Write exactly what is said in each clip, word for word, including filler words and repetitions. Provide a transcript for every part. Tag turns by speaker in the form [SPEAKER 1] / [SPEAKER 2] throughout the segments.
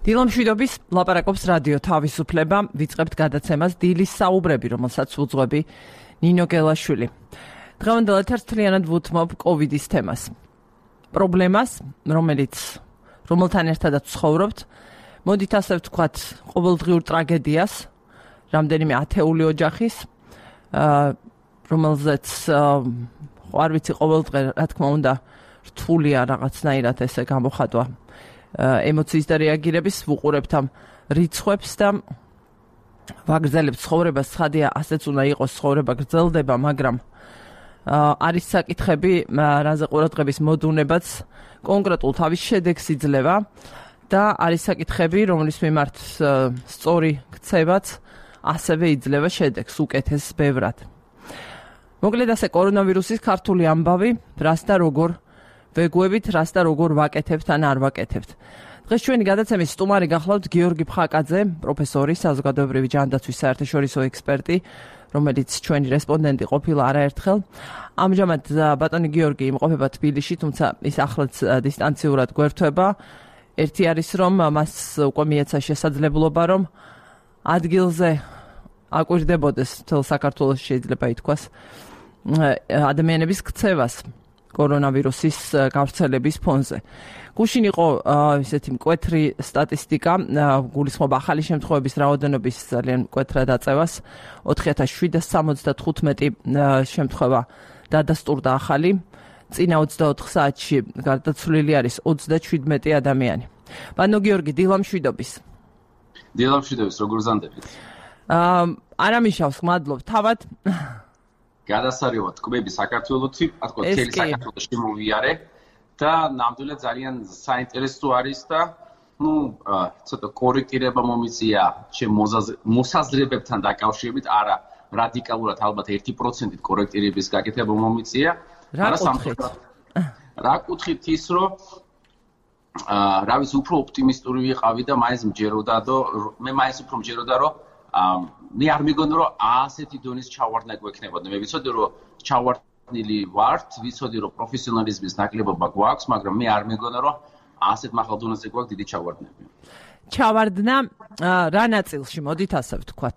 [SPEAKER 1] დილამშვიდობის ლაპარაკობს რადიო თავისუფლება, ვიწყებთ გადაცემას დილის საუბრები, რომელსაც უძღვები ნინო გელაშვილი. დღევანდელ ეთერს მთლიანად ვუთმობ კოვიდის თემას. პრობლემას, რომელიც რომელთან ერთადაც ცხოვრობთ, მოდით ასე ვთქვათ, ყოველდღიურ ტრაგედიას, რამდენიმე ათეული ოჯახის, რომელზეც არ ვიცი ყოველდღე, რა თქმა უნდა, რთულია რაღაცნაირად ესე გამოხატვა ემოციის და რეაგირების, ვუყურებთ ამ რიცხვებს და ვაგრძელებთ ცხოვრებას, ცხადია, ასეც უნდა იყოს ცხოვრება გრძელდება, მაგრამ არის საკითხები, რაზე ყურადღების მოდუნებაც კონკრეტულ თავის შედეგს იძლევა და არის საკითხები, რომლის მიმართ სწორი ქცევაც ასევე იძლევა შედეგს უკეთეს ბევრად. მოკლედ ასე კორონავირუსის ქართული ამბავი, რას და როგორ ვეგუებით, რას და როგორ ვაკეთებთ ან არ ვაკეთებთ. დღეს ჩვენი გადაცემის სტუმარი გახლავთ გიორგი ფხაკაძე, პროფესორი, საზოგადოებრივი ჯანდაცვის საერთაშორისო ექსპერტი, რომელიც ჩვენი რესპონდენტი ყოფილა არაერთხელ. ამჟამად ბატონი გიორგი იმყოფება თბილისში, თუმცა ის ახლაც დისტანციურად გვერდება. ერთი არის, რომ მას უკვე მიეცა შესაძლებლობა, რომ ადგილზე აკვირდებოდეს მთელ საქართველოში, შეიძლება ითქვას, ადამიანების ქცევას კორონავირუსის გავრცელების ფონზე. გუშინ იყო ისეთი მკვეთრი სტატისტიკა, გულისხმობა ახალი შემთხვევების რაოდენობის ძალიან მკვეთრად აწევას, ოთხი ათას შვიდსათ სამოცდათხუთმეტი შემთხვევა დადასტურდა ახალი, წინა ოცდაოთხ საათში გარდაცვლილი არის ოცდაშვიდმეტი ადამიანი. ბანო გიორგი, დილამშვიდობის.
[SPEAKER 2] დილამშვიდობის, როგორ ზანდებით?
[SPEAKER 1] არამიშავს, მადლობ, თავად
[SPEAKER 2] გადასარევად კვები საქართველოში, ასე თელი საქართველოში მოვიარე და ნამდვილად ძალიან საინტერესო არის და ნუ ცოტა კორექტირება მომიწია ჩემ მოსაზრებებთან დაკავშირებით, არა რადიკალურად ალბათ ერთი პროცენტით კორექტირების გაკეთება მომიწია,
[SPEAKER 1] არა სამწუხაროდ.
[SPEAKER 2] რა კუთხით ის, რომ რა ვიცი, უფრო ოპტიმისტური ვიყავი და მაინც მჯეროდა და მე მაინც უფრო მჯეროდა რომ მე არ მეგონა რომ ასეთი დონის ჩავარდნა გვექნებოდა. მე ვიცოდი რომ ჩავარდნილი ვართ, ვიცოდი რომ პროფესიონალიზმის ნაკლებობა გვაქვს, მაგრამ მე არ მეგონა რომ ასეთ მაღალ დონეზე გვაქვს დიდი ჩავარდნები.
[SPEAKER 1] ჩავარდნა რა ნაწილში, მოდით ასე ვთქვათ?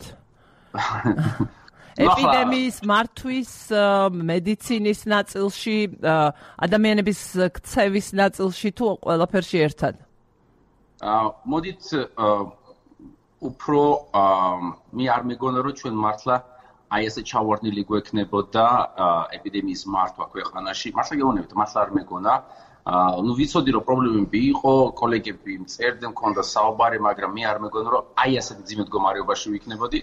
[SPEAKER 1] ეპიდემიის მართვის, მედიცინის ნაწილში, ადამიანების ქცევის ნაწილში თუ ყველაფერში ერთად?
[SPEAKER 2] მოდით უფრო მე არ მეგონა რომ ჩვენ მართლა აი ესე ჩავარდნილი გვექნებოდა ეპიდემიის მართვა ქვეყანაში. მართლა გეუბნებით, მართლა არ მეგონა. ნუ ვიცოდი რომ პრობლემები იყო, კოლეგები მწერდნენ, მქონდა საუბარი, მაგრამ მე არ მეგონა რომ აი ასეთ ძიმე მდგომარეობაში ვიქნებოდი.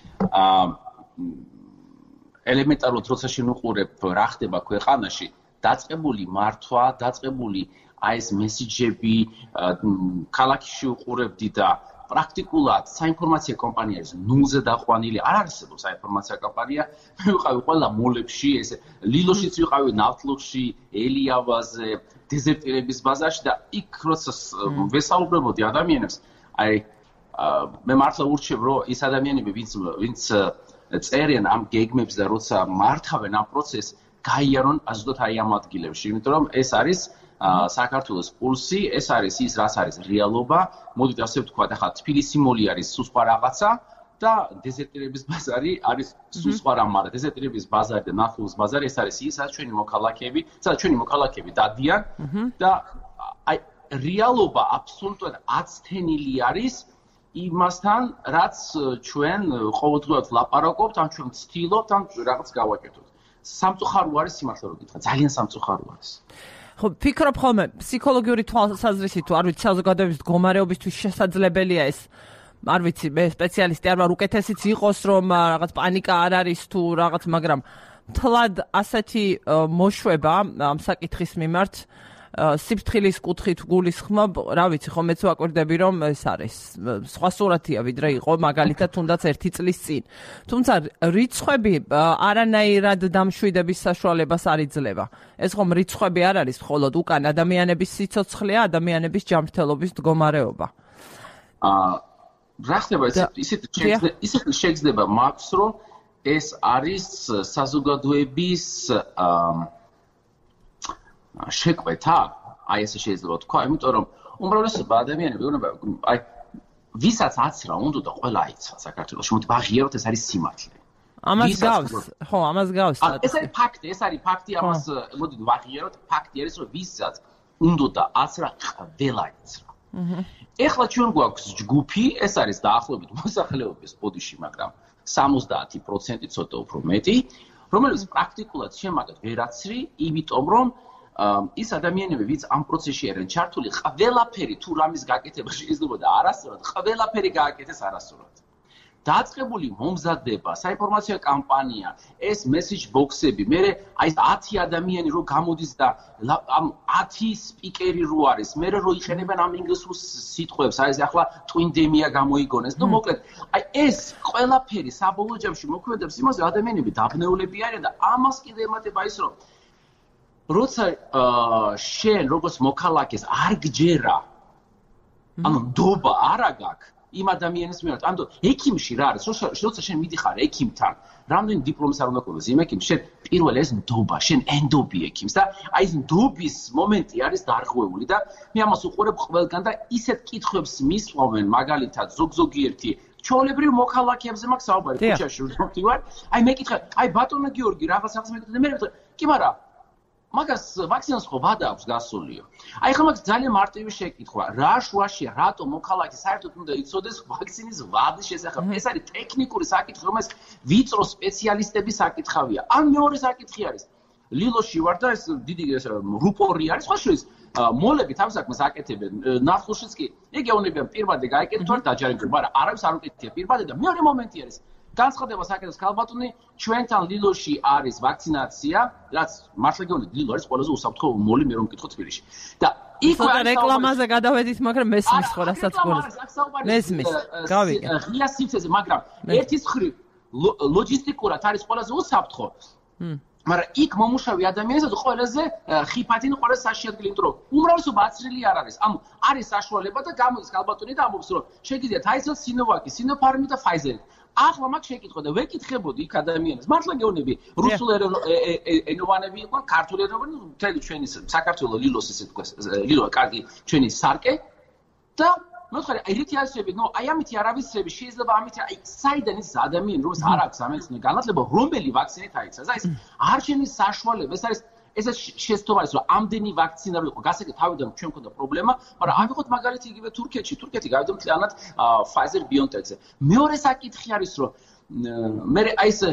[SPEAKER 2] ელემენტარულად როცა შევუყურებ რა ხდება ქვეყანაში, დაწყებული მართვა, დაწყებული აი ეს მესიჯები, ქალაქში უყურებდი და პრაქტიკულად საინფორმაციო კომპანია არის ნულზე დაყვანილი, არ არსებობს საინფორმაციო კომპანია. მე ვიყავი ყველა მოლებში, ესე ლილოშიც ვიყავი, ნავთლუხში, ელიავაზე, დეზერტირების ბაზარში და იქ როცა ვესაუბრებოდი ადამიანებს, აი მე მართლა ურჩევ რომ ის ადამიანები, ვინც ვინც წერენ ამ გეგმებს და როცა მართავენ ამ პროცესს, გაიარონ ზუსტად აი ამ ადგილებში, იმიტომ რომ ეს არის საქართველოს პულსი, ეს არის ის, რაც არის რეალობა. მოდით ასე ვთქვათ, ახლა თბილისი მოლი არის სულ სხვა რაღაცა და დეზერტირების ბაზარი არის სულ სხვა რამ, მაგრამ დეზერტირების ბაზარი და ნახულს ბაზარი ეს არის ის, რაც ჩვენი მოქალაქეები, სადაც ჩვენი მოქალაქეები დადიან და აი რეალობა აბსოლუტურად აცთენილი არის იმასთან, რაც ჩვენ ყოველდღიურად ლაპარაკობთ, ან ჩვენ ვცდილობთ, ან რაღაც გავაკეთოთ. სამწუხარო არის სიმართლე რომ გითხრა, ძალიან სამწუხარო არის.
[SPEAKER 1] ხო, ფიქრობ ხოლმე, ფსიქოლოგიური თვალსაზრისით თუ არ ვიცი, საზოგადოების მდგომარეობისთვის შესაძლებელია ეს, არ ვიცი, მე სპეციალისტი არ ვარ, უკეთესიც იყოს, რომ რაღაც პანიკა არ არის თუ რაღაც, მაგრამ მთლად ასეთი მოშვება ამ საკითხის მიმართ, სიფრთხილის კუთხით გულისხმობ, რა ვიცი, ხო მეც ვაკვირდები, რომ ეს არის სხვა სურათია, ვიდრე იყო მაგალითად თუნდაც ერთი წლის წინ. თუმცა რიცხვები არანაირად დამშვიდების საშუალებას არ იძლევა. ეს ხომ რიცხვები არ არის მხოლოდ უკან ადამიანების სიცოცხლეა, ადამიანების ჯანმრთელობის მდგომარეობა.
[SPEAKER 2] აა რა ხდება ისეთი ისეთი შეიძლება მაქვს, რომ ეს არის საზოგადოების შეკვეთა, აი ესე შეიძლება თქვა, იმიტომ რომ უმრავლესობა ადამიანები, აი ვისაც აცრა უნდა და ყველა აიცა საქართველოში, მოდი ვაღიაროთ, ეს არის სიმართლე.
[SPEAKER 1] ამას გავს, ხო, ამას გავს.
[SPEAKER 2] ეს არის ფაქტი, ეს არის ფაქტი, ამას მოდი ვაღიაროთ, ფაქტი არის, რომ ვისაც უნდა და აცრა, ყველა იცრა. ეხლა ჩვენ გვაქვს ჯგუფი, ეს არის დაახლოებით მოსახლეობის ბოდიში, მაგრამ სამოცდაათი პროცენტი ცოტა უფრო მეტი, რომელიც პრაქტიკულად შემაგად ვერ აცრი, იმიტომ რომ ის ადამიანები, ვინც ამ პროცესში არიან ჩართული, ყველაფერი თუ რამის გაკეთება შეიძლება და არასწორად, ყველაფერი გააკეთეს არასწორად. დაწყებული მომზადება, საინფორმაციო კამპანია, ეს message box-ები, მე აი ეს ათი ადამიანი რო გამოდის და ამ ათი სპიკერი რო არის, მე რო იყენებენ ამ ინგლისურ სიტყვებს, აი ეს ახლა twindemia გამოიგონეს, ნუ მოკლედ, აი ეს ყველაფერი საბოლოო ჯამში მოქმედებს იმაზე, ადამიანები დაბნეულები არიან და ამას კიდე ემატება ის რომ როცა შენ როგორც მოქალაქეს არ გჯერა, ანუ ნდობა არ აქვს იმ ადამიანის მიმართ, ანუ ექიმში რა არის, როცა შენ მიდიხარ ექიმთან, რამდენი დიპლომის არ უნდა გქონდეს იმ ექიმს, შენ პირველ ეს ნდობა, შენ ენდობი ექიმს და აი ეს ნდობის მომენტი არის დარღვეული და მე ამას უყურებ ყველგან და ისეთ კითხვებს მისვამენ, მაგალითად ზოგ-ზოგიერთი ჩვეულებრივ მოქალაქეებზე მაქვს საუბარი ქუჩაში ვარ, აი მე კითხე, აი ბატონო გიორგი, რაღაც რაღაც მეკითხე, მე მეკითხე, კი მაგრამ მაგას ვაქცინას ხო ვადა აქვს გასულიო. აი ხომ მაგ ძალიან მარტივი შეკითხვა, რა შუაშია, რატომ მოქალაქე საერთოდ უნდა იცოდეს ვაქცინის ვადის შესახებ? ეს არის ტექნიკური საკითხი, რომელიც ვიწრო სპეციალისტების საკითხავია. ან მეორე საკითხი არის. ლილოში ვარ და ეს დიდი ეს რუპორი არის, სხვა შორის მოლები თავს საქმეს აკეთებენ. ნახუშიც კი, იგი ეუბნებიან პირბადე გაიკეთოთ დაჯერებენ, მაგრამ არავის არ უკეთია პირბადე და მეორე მომენტი არის. განცხადებას აკეთებს ქალბატონი, ჩვენთან ლილოში არის ვაქცინაცია, რაც მართლა გეუბნებით, ლილო არის ყველაზე უსაფრთხო მოლი, მე რომ მკითხო თბილისში. და იქვე
[SPEAKER 1] არის რეკლამაზე გადავედით, მაგრამ მესმის ხო, რასაც გქონდა. მესმის, გავიგე.
[SPEAKER 2] ღია სივრცეზე, მაგრამ ერთის მხრივ ლოჯისტიკურად არის ყველაზე უსაფრთხო. მაგრამ იქ მომუშავე ადამიანებსაც ყველაზე ხიფათი და ყველაზე საშიადგილი, იმიტომ რომ უმრავლესობა აცრილი არ არის. ანუ არის საშუალება და გამოდის ქალბატონი და ამბობს, რომ შეგიძლიათ აიცოთ სინოვაკი, სინოფარმი და ფაიზერი. ახლა მაგ შეკითხვა და ვეკითხებოდი იქ ადამიანებს. მართლა გეუბნები, რუსულ ენოვანები იყვნენ, ქართული ენოვანი, მთელი ჩვენი საქართველოს ლილოს ესე თქვა, ლილო კარგი ჩვენი სარკე და მე ვთქვი, აი რითი ასები, ნუ აი ამითი არავისები შეიძლება ამითი აი საიდან ის ადამიანი, რომელს არ აქვს სამეცნიერო განათლება, რომელი ვაქცინით აიცას. აი ეს არ შენის საშუალება, ეს არის ეს შეცდომა ის რომ ამდენი ვაქცინა რო იყო გასაგებ თავიდან ჩვენ მქონდა პრობლემა, მაგრამ ავიღოთ მაგალითი იგივე თურქეთში, თურქეთი გავიდა მთლიანად Pfizer BioNTech-ზე. მეორე საკითხი არის რომ მე აი ეს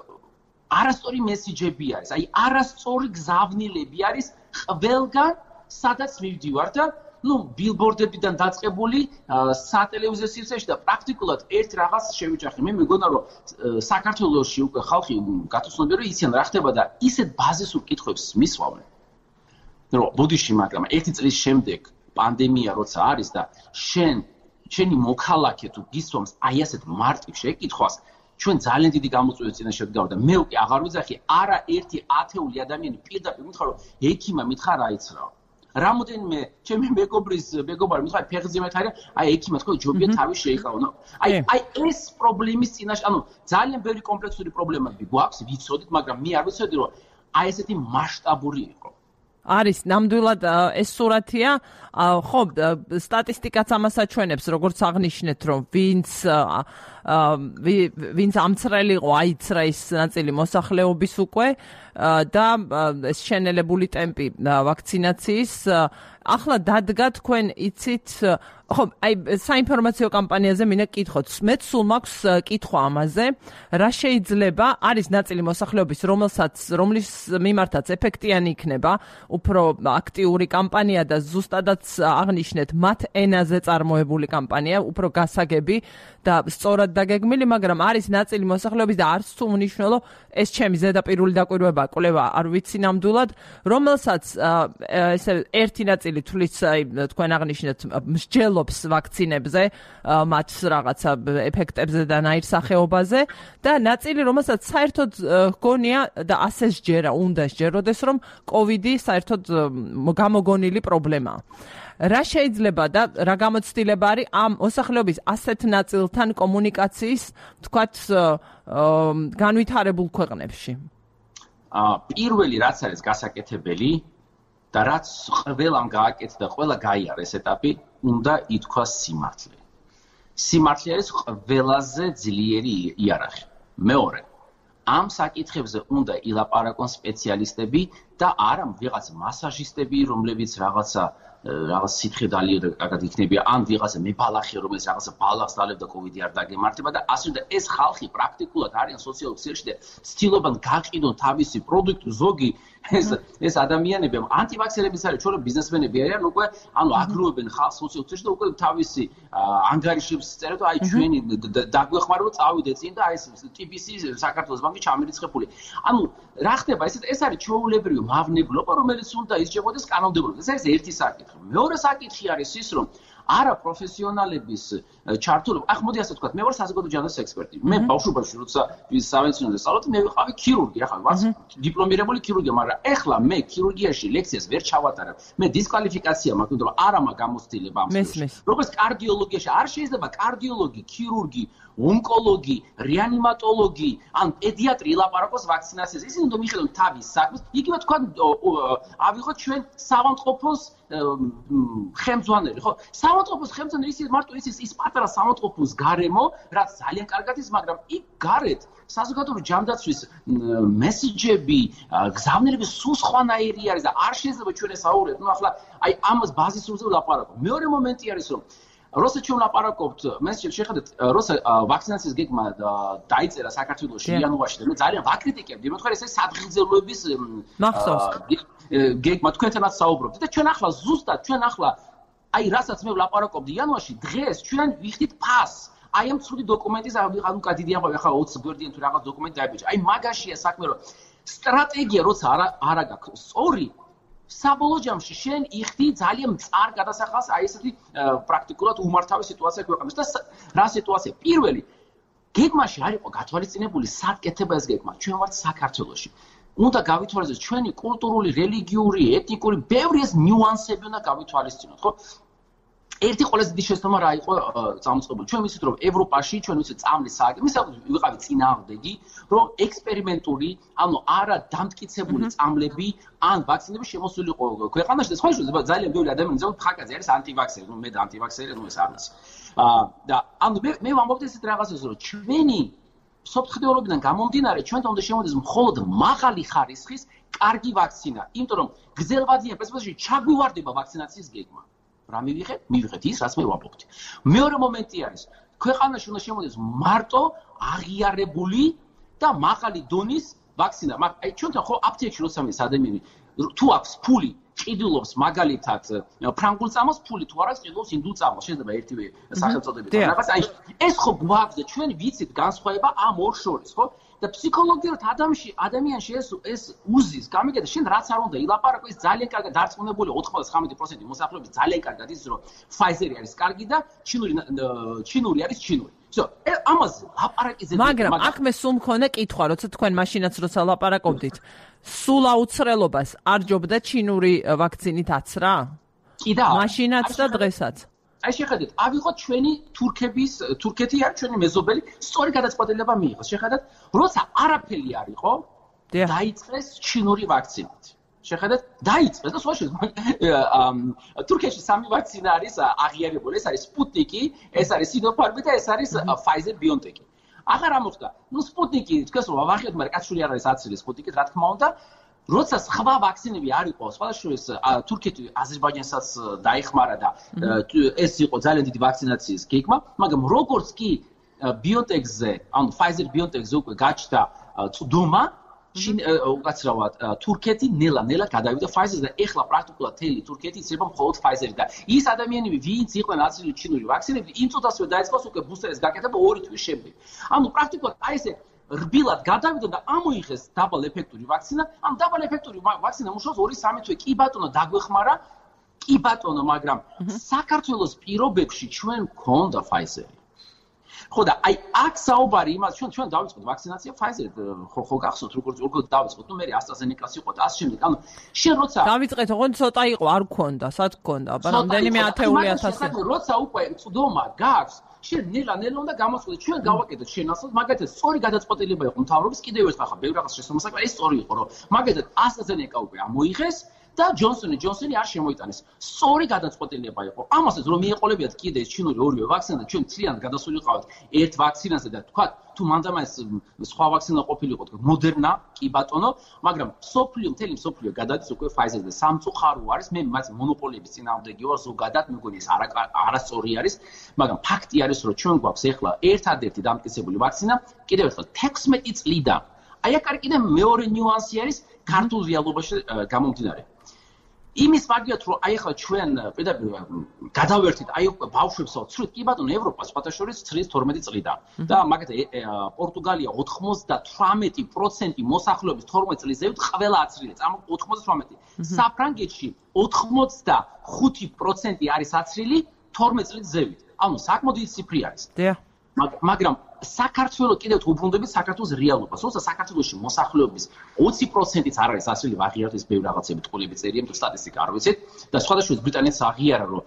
[SPEAKER 2] არასწორი მესიჯები არის, აი არასწორი გზავნილები არის ყველგან, სადაც მივდივარ და ნუ ბილბორდებიდან დაწყებული სატელევიზიო სივრცეში და პრაქტიკულად ერთ რაღაც შევიჯახე. მე მეგონა რომ საქართველოში უკვე ხალხი გაწუხნებია რომ იციან რა ხდება და ისეთ ბაზისურ კითხვებს მისვამენ. რომ ბოდიში, მაგრამ ერთი წლის შემდეგ პანდემია როცა არის და შენ შენი მოქალაქე თუ გისვამს აი ასეთ მარტივ შეკითხვას, ჩვენ ძალიან დიდი გამოწვევის წინაშე ვდგავართ და მე უკვე აღარ ვიძახი, არა ერთი ათეული ადამიანი პირდაპირ მითხრა რომ ექიმა მითხრა რა იცრაო. რამოდენიმე ჩემი მეგობრის მეგობარი მითხრა ფეხზე მეთქა, აი ექიმა თქვა ჯობია თავი შეიკავო. აი აი ეს პრობლემის წინაშე, ანუ ძალიან ბევრი კომპლექსური პრობლემები გვაქვს, ვიცოდით, მაგრამ მე არ ვიცოდი რომ აი ესეთი მასშტაბური იყო.
[SPEAKER 1] არის ნამდვილად ეს სურათია, ხო, სტატისტიკაც ამას აჩვენებს, როგორც აღნიშნეთ, რომ ვინც ვინც ამცრელი იყო, აიცრა ის ნაწილი მოსახლეობის უკვე და ეს შენელებული ტემპი ვაქცინაციის ახლა დადგა თქვენ იცით, ხო, აი საინფორმაციო კამპანიაზე მინდა კითხოთ. მე სულ მაქვს კითხვა ამაზე, რა შეიძლება არის ნაწილი მოსახლეობის, რომელსაც რომლის მიმართაც ეფექტიანი იქნება, უფრო აქტიური კამპანია და ზუსტადაც აღნიშნეთ, მათ ენაზე წარმოებული კამპანია, უფრო გასაგები და სწორად დაგეგმილი, მაგრამ არის ნაწილი მოსახლეობის და არც თუ უნიშნელო, ეს ჩემი ზედაპირული დაკვირვება, კვლევა არ ვიცი ნამდვილად, რომელსაც ესე ერთი ნაწილი თulis აი თქვენ აღნიშნეთ მსჯელობს ვაქცინებზე, მათ რაღაცა ეფექტებზე და ნაირსახეობაზე და ნაწილი, რომელსაც საერთოდ გონია და ასე სჯერა, უნდა სჯეროდეს, რომ კოვიდი საერთოდ გამოგონილი პრობლემაა. რა შეიძლება და რა გამოცდილება არის ამ მოსახლეობის ასეთ ნაწილთან კომუნიკაციის, თქვათ, განვითარებულ ქვეყნებში?
[SPEAKER 2] პირველი რაც არის გასაკეთებელი და რაც ყველამ გააკეთა და ყველა გაიარეს ეტაპი, უნდა ითქვას სიმართლე. სიმართლე არის ყველაზე ძლიერი იარაღი. მეორე ამ საკითხებზე უნდა ილაპარაკონ სპეციალისტები და არა ვიღაც მასაჟისტები, რომლებიც რაღაცა რაღაც სითხე დალიოდა კარგად იქნებია, ან ვიღაცა მებალახი, რომელიც რაღაცა ბალახს დალებდა კოვიდი არ დაგემართება და ასე და ეს ხალხი პრაქტიკულად არიან სოციალურ ქსელში და ცდილობენ გაყიდონ თავისი პროდუქტი ზოგი ეს ეს ადამიანები ანტივაქსერების არის ჩვენ ბიზნესმენები არიან უკვე ანუ აგროვებენ ხალხს სოციალურ ქსელში და უკვე თავისი ანგარიშებს წერენ და აი ჩვენი დაგვეხმარა რომ წავიდეთ წინ და აი ეს ტიბ-ისი საქართველოს ბანკი ჩამირიცხებული. ანუ რა ხდება ეს ეს არის ჩვეულებრივი მავნებლობა რომელიც უნდა ისჯებოდეს კანონმდებლობით. ეს არის ერთი საკითხი. მეორე საკითხი არის ის რომ არა პროფესიონალების ჩართულობა. ახ მოდი ასე ვთქვათ, მე ვარ საზოგადო ჯანდაცვის ექსპერტი. მე ბავშვობაში როცა სამედიცინოზე სწავლობდი, მე ვიყავი ქირურგი, ახლა ვარ დიპლომირებული ქირურგი, მაგრამ ეხლა მე ქირურგიაში ლექციას ვერ ჩავატარებ. მე დისკვალიფიკაცია მაქვს, იმიტომ რომ არა მაქვს გამოცდილება ამ სფეროში. როგორც კარდიოლოგიაში არ შეიძლება კარდიოლოგი, ქირურგი, ონკოლოგი, რეანიმატოლოგი, ან პედიატრი ილაპარაკოს ვაქცინაციაზე. ისინი უნდა მიხედონ თავის საქმეს, იგივე თქვა ავიღოთ ჩვენ საავადმყოფოს ხელმძღვანელი, ხო? საავადმყოფოს ხელმძღვანელი ის მარტო ის ის პატარა საავადმყოფოს გარემო, რაც ძალიან კარგად ის, მაგრამ იქ გარეთ საზოგადოებრივი ჯანდაცვის მესიჯები, გზავნილები სულ სხვანაირი არის და არ შეიძლება ჩვენ ეს აურეთ. ნუ ახლა აი ამას ბაზისურზე ვლაპარაკობ. მეორე მომენტი არის რომ როცა ჩვენ ვლაპარაკობთ, მე შეხედეთ, როცა ვაქცინაციის გეგმა დაიწერა საქართველოში იანვარში და მე ძალიან ვაკრიტიკებდი, მე თქვა ეს სადღეგრძელოების
[SPEAKER 1] მახსოვს
[SPEAKER 2] გეგმა თქვენთანაც საუბრობთ და ჩვენ ახლა ზუსტად ჩვენ ახლა აი რასაც მე ვლაპარაკობდი იანვარში დღეს ჩვენ ვიხდით ფასს აი ამ ცუდი დოკუმენტის ანუ კადიდი ამბავი ახლა ოცი გვერდიან თუ რაღაც დოკუმენტი დაიბეჭდა აი მაგაშია საქმე რომ სტრატეგია როცა არა არა გაქვს სწორი საბოლოო ჯამში შენ იხდი ძალიან მწარ გადასახადს აი ესეთი პრაქტიკულად უმართავი სიტუაცია ქვეყანაში და რა სიტუაცია პირველი გეგმაში არ იყო გათვალისწინებული სად კეთება ეს გეგმა ჩვენ ვართ საქართველოში უნდა გავითვალისწინოთ ჩვენი კულტურული, რელიგიური, ეთნიკური, ბევრი ეს ნიუანსები უნდა გავითვალისწინოთ, ხო? ერთი ყველაზე დიდი შეცდომა რა იყო წამოწყებული. ჩვენ ვიცით რომ ევროპაში ჩვენ ვიცით წამლის სააგები, მის ვიყავით წინააღმდეგი, რომ ექსპერიმენტული, ანუ არა დამტკიცებული წამლები ან ვაქცინები შემოსული იყო ქვეყანაში და სხვა შეიძლება ძალიან ბევრი ადამიანი ზოგადად ხაკაზე არის ანტივაქსერი, ნუ მე და ანტივაქსერი, ნუ ეს არ ვიცი. აა და ანუ მე მე ვამბობდი ესეთ რაღაცას რომ ჩვენი სოფთხედეობიდან გამომდინარე ჩვენთან უნდა შემოდის მხოლოდ მაღალი ხარისხის კარგი ვაქცინა, იმიტომ რომ გრძელვადიან პერსპექტივაში ჩაგვივარდება ვაქცინაციის გეგმა. რა მივიღეთ? მივიღეთ ის, რაც მე ვამბობდი. მეორე მომენტი არის, ქვეყანაში უნდა შემოდის მარტო აღიარებული და მაღალი დონის ვაქცინა. მაგრამ აი ჩვენთან ხო აფთიაქში როცა მის ადამიანი თუ აქვს ფული ჭიდულობს მაგალითად ფრანგულ წამოს ფული თუ არა ჭიდულობს ინდურ წამოს შეიძლება ერთივე სახელწოდებით რაღაც აი ეს ხო გვაქვს და ჩვენ ვიცით განსხვავება ამ ორ შორის ხო და ფსიქოლოგიურად ადამიანში ადამიანში ეს ეს უზის გამიგეთ შენ რაც არ უნდა ილაპარაკო ეს ძალიან კარგად დარწმუნებული ოცდათხმეტი პროცენტი მოსახლეობის ძალიან კარგად ის რომ ფაიზერი არის კარგი და ჩინური ჩინური არის ჩინური всё ამაზე ლაპარაკიზე
[SPEAKER 1] მაგრამ აქ მე სულ მქონე კითხვა როცა თქვენ მაშინაც როცა ლაპარაკობდით სულ აუცილებლობას არ ჯობდა ჩინური ვაქცინით აცრა?
[SPEAKER 2] კი და
[SPEAKER 1] მაშინაც და დღესაც.
[SPEAKER 2] აი შეხედეთ, ავიღოთ ჩვენი თურქების, თურქეთი არის ჩვენი მეზობელი, სწორი გადაწყვეტილება მიიღოს. შეხედეთ, როცა არაფერი არ იყო, დაიწყეს ჩინური ვაქცინით. შეხედეთ, დაიწყეს და სხვა შეიძლება თურქეთში სამი ვაქცინა არის აღიარებული, ეს არის სპუტნიკი, ეს არის სინოფარმი და ეს არის Pfizer BioNTech. აღარ ამოხდა. ნუ სპუტნიკი თქვენს რომ ვახიოთ, მაგრამ კაცული არ არის აცილი სპუტნიკით, რა თქმა უნდა. როცა სხვა ვაქცინები არ იყო, სხვადასხვა თურქეთი აზერბაიჯანსაც დაიხმარა და ეს იყო ძალიან დიდი ვაქცინაციის გეგმა, მაგრამ როგორც კი BioNTech-ზე, ანუ Pfizer BioNTech-ზე უკვე გაჩნდა წვდომა, უკაცრავად თურქეთი ნელა-ნელა გადავიდა Pfizer-ზე და ეხლა პრაქტიკულად თელი თურქეთი იცება მხოლოდ Pfizer-ი და ის ადამიანები, ვინც იყვნენ აცილი ჩინური ვაქცინები, იმ წუთასვე დაიწყოს უკვე ბუსტერის გაკეთება ორი თვის შემდეგ. ანუ პრაქტიკულად აი ესე რბილად გადავიდა და ამოიღეს დაბალ ეფექტური ვაქცინა. ამ დაბალ ეფექტური ვაქცინა მუშაობს ორი სამი თვე. კი ბატონო დაგვეხმარა, კი ბატონო, მაგრამ საქართველოს პირობებში ჩვენ გქონდა Pfizer-ი. ხო და აი აქ საუბარი იმას ჩვენ ჩვენ დავიწყოთ ვაქცინაცია Pfizer ხო ხო გახსოვთ როგორც როგორც დავიწყოთ ნუ მე AstraZeneca-ს იყო და ასე შემდეგ. ანუ შენ როცა
[SPEAKER 1] დავიწყეთ, ოღონდ ცოტა იყო, არ გქონდა, სად გქონდა, მაგრამ რამდენიმე ათეული ათასი.
[SPEAKER 2] როცა უკვე წვდომა გაქვს შენ ნელა-ნელა უნდა გამოწყდეს ჩვენ გავაკეთოთ შენასაც მაგათაც სწორი გადაწყვეტილება იყო მთავრობის კიდევ ერთხელ ხა ბევრი რაღაც შესაძლოა ეს სწორი იყო რომ მაგათაც AstraZeneca უკვე ამოიღეს და ჯონსონი ჯონსონი არ შემოიტანეს. სწორი გადაწყვეტილება იყო. ამასაც რომ მიეყოლებიათ კიდე ეს ჩინური ორივე ვაქცინა და ჩვენ ძალიან გადასულიყავთ ერთ ვაქცინაზე და თქვა თუ მანდამას სხვა ვაქცინა ყოფილიყო თქო მოდერნა კი ბატონო, მაგრამ სოფლიო მთელი სოფლიო გადადის უკვე Pfizer-ზე სამწუხარო არის, მე მას მონოპოლიების წინააღმდეგი ვარ ზოგადად, მეგონი ეს არასწორი არის, მაგრამ ფაქტი არის რომ ჩვენ გვაქვს ახლა ერთადერთი დამტკიცებული ვაქცინა, კიდევ ერთხელ თექვსმეტი წლიდან. აი აქ არის კიდე მეორე ნიუანსი არის ქართულ რეალობაში გამომდინარე. იმის მაგიათ რომ აი ახლა ჩვენ პირდაპირ გადავერთით აი უკვე ბავშვებსო ცრით კი ბატონო ევროპას სხვათა შორის ცრის თორმეტი წლიდან და მაგათი პორტუგალია ოცდათვრამეტი პროცენტი მოსახლეობის თორმეტ წლის ზევით ყველა აცრილი წამ ოცდათვრამეტი საფრანგეთში ოცდახუთი პროცენტი არის აცრილი თორმეტ წლის ზევით ანუ საკმაოდ დიდი ციფრი არის მაგრამ საქართველოს კიდევ თუ უბრუნდებით საქართველოს რეალობას, თუმცა საქართველოში მოსახლეობის ოცი პროცენტიც არ არის ასრილი ვაღიართ ეს ბევრი რაღაცები ტყულები წერია, თუ სტატისტიკა არ ვიცით და სხვადასხვა ბრიტანეთს აღიარა რომ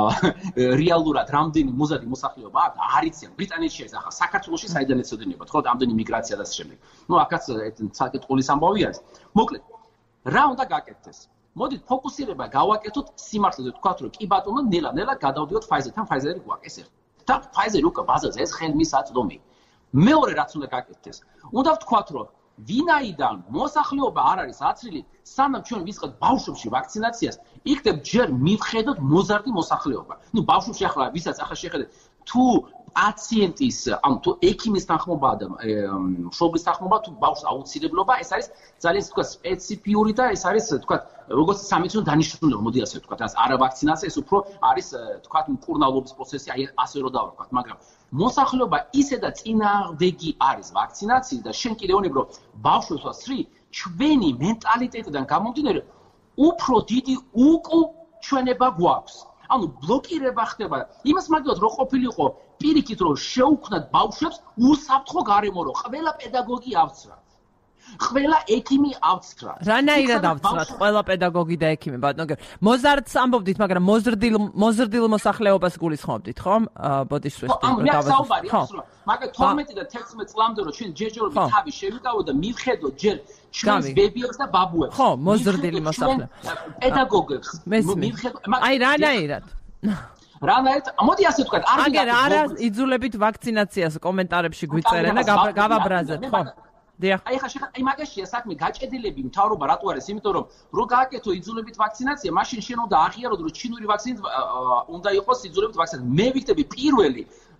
[SPEAKER 2] რეალურად რამდენი მოზადი მოსახლეობა აქვს, არ იციან. ბრიტანეთში ეს ახლა საქართველოში საიდან ეცოდინებათ, ხო, ამდენი მიგრაცია და ამ შემდეგ. ნუ აქაც საკეთ ყულის ამბავი არის. მოკლედ, რა უნდა გაკეთდეს? მოდით ფოკუსირება გავაკეთოთ სიმართლეზე ვთქვათ რომ კი ბატონო, ნელა-ნელა გადავდიოთ Pfizer-თან, Pfizer-ი გვაკეთეს ერთ. და Pfizer-ი უკვე ბაზაზე ეს ხელმისაწვდომი. მეორე რაც უნდა გაკეთდეს. უნდა ვთქვათ რომ ვინაიდან მოსახლეობა არ არის აცრილი, სანამ ჩვენ ვისყოთ ბავშვებში ვაქცინაციას, იქნებ ჯერ მივხედოთ მოზარდი მოსახლეობა. ნუ ბავშვებში ახლა ვისაც ახლა შეხედეთ, თუ პაციენტის, ანუ თუ ექიმის თანხმობა და მშობლის თანხმობა, თუ ბავშვს აუცილებლობა, ეს არის ძალიან თქვა სპეციფიური და ეს არის თქვა როგორც სამედიცინო დანიშნულება, მოდი ასე ვთქვა, ეს არა ვაქცინაცია, ეს უფრო არის თქვა მკურნალობის პროცესი, აი ასე რომ დავარქვათ, მაგრამ მოსახლეობა ისედაც წინააღმდეგი არის ვაქცინაციის და შენ კიდევ ვონებ რომ ბავშვებს ვასწრი, ჩვენი მენტალიტეტიდან გამომდინარე, უფრო დიდი უკუჩვენება გვაქვს. ანუ ბლოკირება ხდება. იმას მაგალითად რო ყოფილიყო პირიქით რომ შეუქმნათ ბავშვებს უსაფრთხო გარემო რომ ყველა პედაგოგი ავცრათ. ყველა ექიმი ავცრათ.
[SPEAKER 1] რანაირად ავცრათ ყველა პედაგოგი და ექიმი ბატონო. მოზარდს ამბობდით, მაგრამ მოზრდილ მოზრდილ მოსახლეობას გულისხმობდით, ხო? ბოდიშვის
[SPEAKER 2] დავაზუსტოთ. ხო. მაგრამ თორმეტი და თექვსმეტი წლამდე რომ ჩვენ ჯერჯერობით თავი შევიკავო და მივხედოთ ჯერ ჩვენს ბებიებს და ბაბუებს.
[SPEAKER 1] ხო, მოზრდილი მოსახლეობა.
[SPEAKER 2] პედაგოგებს.
[SPEAKER 1] მივხედოთ. აი რანაირად
[SPEAKER 2] რანაირად, მოდი ასე ვთქვათ, არ
[SPEAKER 1] ვიგებ. აგერ არა იძულებით ვაქცინაციას კომენტარებში გვიწერენ და გავაბრაზეთ, ხო? დიახ.
[SPEAKER 2] აი ხა შეხა, აი მაგაშია საქმე, გაჭედილები მთავრობა რატო არის? იმიტომ რომ რო გააკეთო იძულებით ვაქცინაცია, მაშინ შენ უნდა აღიაროთ რომ ჩინური ვაქცინით უნდა იყოს იძულებით ვაქცინაცია. მე ვიქნები პირველი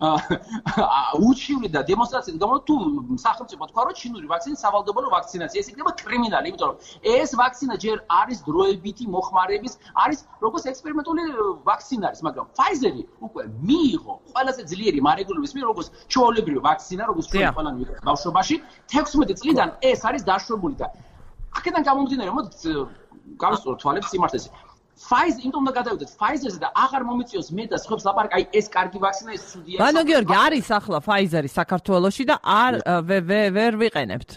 [SPEAKER 2] უჩივრი და დემონსტრაციის გამო თუ სახელმწიფო თქვა რომ ჩინური ვაქცინით სავალდებულო ვაქცინაცია, ეს იქნება კრიმინალი, იმიტომ რომ ეს ვაქცინა ჯერ არის დროებითი მოხმარების, არის როგორც ექსპერიმენტული ვაქცინა არის, მაგრამ Pfizer-ი უკვე მიიღო ყველაზე ძლიერი მარეგულების მიერ როგორც ჩვეულებრივი ვაქცინა, როგორც ჩვენ ყველანი ვიყავით ბავშვობაში, თექვსმეტი წლიდან ეს არის დაშვებული და აქედან გამომდინარე, მოდით გავისწოროთ თვალებს სიმართლეზე. Pfizer, იმიტომ უნდა გადავიდეთ Pfizer-ზე და აღარ მომიწიოს მე და სხვებს ლაპარაკი, აი ეს კარგი ვაქცინა, ეს ცუდია.
[SPEAKER 1] ბანო გიორგი, არის ახლა Pfizer-ი საქართველოში და არ ვერ ვიყენებთ.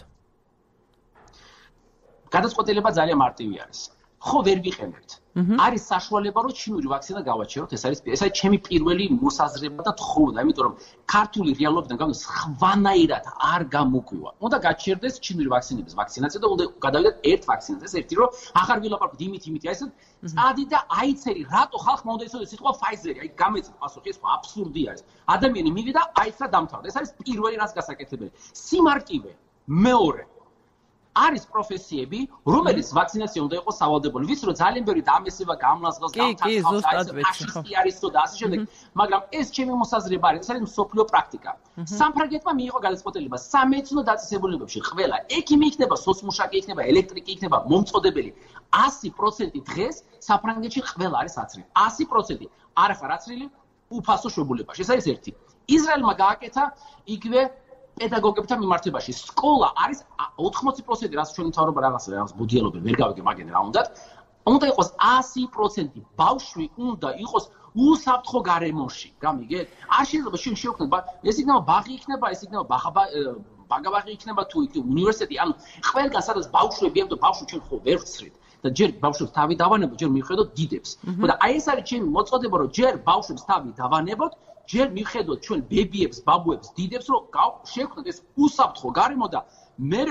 [SPEAKER 2] გადაწყვეტილება ძალიან მარტივი არის. ხო, ვერ ვიყენებთ. არის საშუალება რომ ჩინური ვაქცინა გავაჩეროთ, ეს არის ეს არის ჩემი პირველი მოსაზრება და თხოვნა, იმიტომ რომ ქართული რეალობიდან გამო სხვანაირად არ გამოგვივა. უნდა გაჩერდეს ჩინური ვაქცინების ვაქცინაცია და უნდა გადავიდეთ ერთ ვაქცინაზე, ერთი რომ აღარ ვილაპარაკოთ იმით იმით, აი ეს წადი და აიცერი, რატო ხალხმა უნდა იცოდეს სიტყვა Pfizer-ი, აი გამეცით პასუხი, ეს აბსურდი არის. ადამიანი მივიდა, აიცა დამთავრდა. ეს არის პირველი რაც გასაკეთებელი. სიმარტივე, მეორე არის პროფესიები, რომელიც ვაქცინაცია უნდა იყოს სავალდებულო. ვიცი რომ ძალიან ბევრი დამესება გამლასღავს
[SPEAKER 1] გამთახავს,
[SPEAKER 2] ფაშისტი არისო და ასე შემდეგ, მაგრამ ეს ჩემი მოსაზრება არის, ეს არის მსოფლიო პრაქტიკა. სამფრანგეთმა მიიღო გადაწყვეტილება სამედიცინო დაწესებულებებში ყველა ექიმი იქნება, სოცმუშაკი იქნება, ელექტრიკი იქნება, მომწოდებელი. ასი პროცენტი დღეს საფრანგეთში ყველა არის აცრილი. ასი პროცენტი არ ახარ აცრილი უფასო შვებულებაში. ეს არის ერთი. ისრაელმა გააკეთა იგივე პედაგოგებთან მიმართებაში. სკოლა არის ოთხმოცი პროცენტი, რაც ჩვენი მთავრობა რაღაცა რაღაც ბუდიელობენ, ვერ გავიგე მაგენ რა უნდათ. უნდა იყოს ასი პროცენტი ბავშვი უნდა იყოს უსაფრთხო გარემოში. გამიგეთ? არ შეიძლება შენ შევქნათ, ეს იქნება ბაღი იქნება, ეს იქნება ბაღაბაღი იქნება თუ იქნება უნივერსიტეტი, ანუ ყველგან სადაც ბავშვები ამ და ბავშვი ჩვენ ხო ვერ ვცრით. და ჯერ ბავშვებს თავი დავანებოთ, ჯერ მივხედოთ დიდებს. და აი ეს არის ჩემი მოწოდება, რომ ჯერ ბავშვებს თავი დავანებოთ, ჯერ მივხედოთ ჩვენ ბებიებს, ბაბუებს, დიდებს, რომ შევქმნათ ეს უსაფრთხო გარემო და მე როცა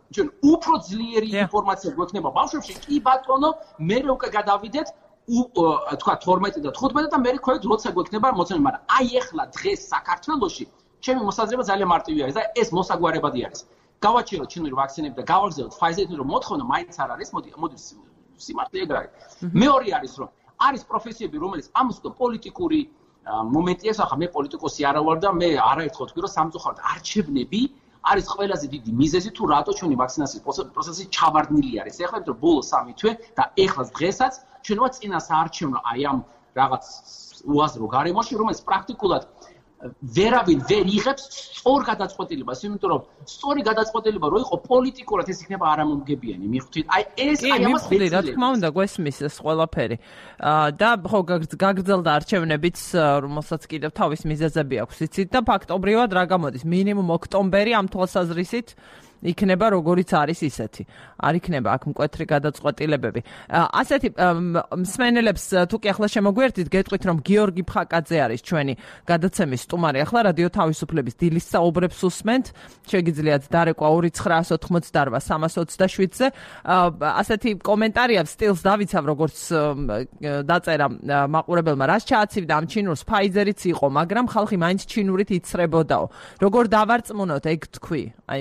[SPEAKER 2] ჩვენ უფრო ძლიერი ინფორმაცია გვექნება ბავშვებში, კი ბატონო, მე უკვე გადავიდეთ თქვა თორმეტი და თხუთმეტი და მე ქვევით როცა გვექნება მოცემული, მაგრამ აი ეხლა დღეს საქართველოში ჩემი მოსაზრება ძალიან მარტივი არის და ეს მოსაგვარებადი არის. გავაჩეროთ ჩინური ვაქცინები და გავაგზავნოთ Pfizer-ი, რომ მოთხოვნა მაინც არ არის, მოდი მოდი სიმართლე ეგ არის. მეორე არის რომ არის პროფესიები, რომელიც ამასო პოლიტიკური მომენტია, ახლა მე პოლიტიკოსი არა ვარ და მე არაერთხელ ვთქვი, რომ სამწუხაროდ არჩევნები არის ყველაზე დიდი მიზეზი თუ რატო ჩვენი ვაქცინაციის პროცესი ჩავარდნილი არის. ეხლა იმიტომ ბოლო სამი თვე და ეხლაც დღესაც ჩვენმა წინა საარჩევნო აი ამ რაღაც უაზრო გარემოში, რომელიც პრაქტიკულად ვერავინ ვერ იღებს სწორ გადაწყვეტილებას, იმიტომ რომ სწორი გადაწყვეტილება რო იყო პოლიტიკურად ეს იქნება არამომგებიანი. მიხვდით? აი ეს აი ამას
[SPEAKER 1] ვეცილებ. რა თქმა უნდა, გვესმის ეს ყველაფერი. და ხო გაგრძელდა არჩევნებიც, რომელსაც კიდევ თავის მიზეზები აქვს, იცით და ფაქტობრივად რა გამოდის? მინიმუმ ოქტომბერი ამ თვალსაზრისით იქნება როგორიც არის ისეთი. არ იქნება აქ მკვეთრი გადაწყვეტილებები. ასეთი მსმენელებს თუ კი ახლა შემოგვიერთით, გეტყვით რომ გიორგი ფხაკაძე არის ჩვენი გადაცემის სტუმარი. ახლა რადიო თავისუფლების დილის საუბრებს უსმენთ. შეგიძლიათ დარეკვა ორი ცხრაას ოცდაოთხმოცდაოთხ სამას ოცდაშვიდზე. ასეთი კომენტარია სტილს დავიცავ, როგორც დაწერა მაყურებელმა, რაც ჩააცივდა ამ ჩინურს Pfizer-იც იყო, მაგრამ ხალხი მაინც ჩინურით იცრებოდაო. როგორ დავარწმუნოთ, ეგ თქვი. აი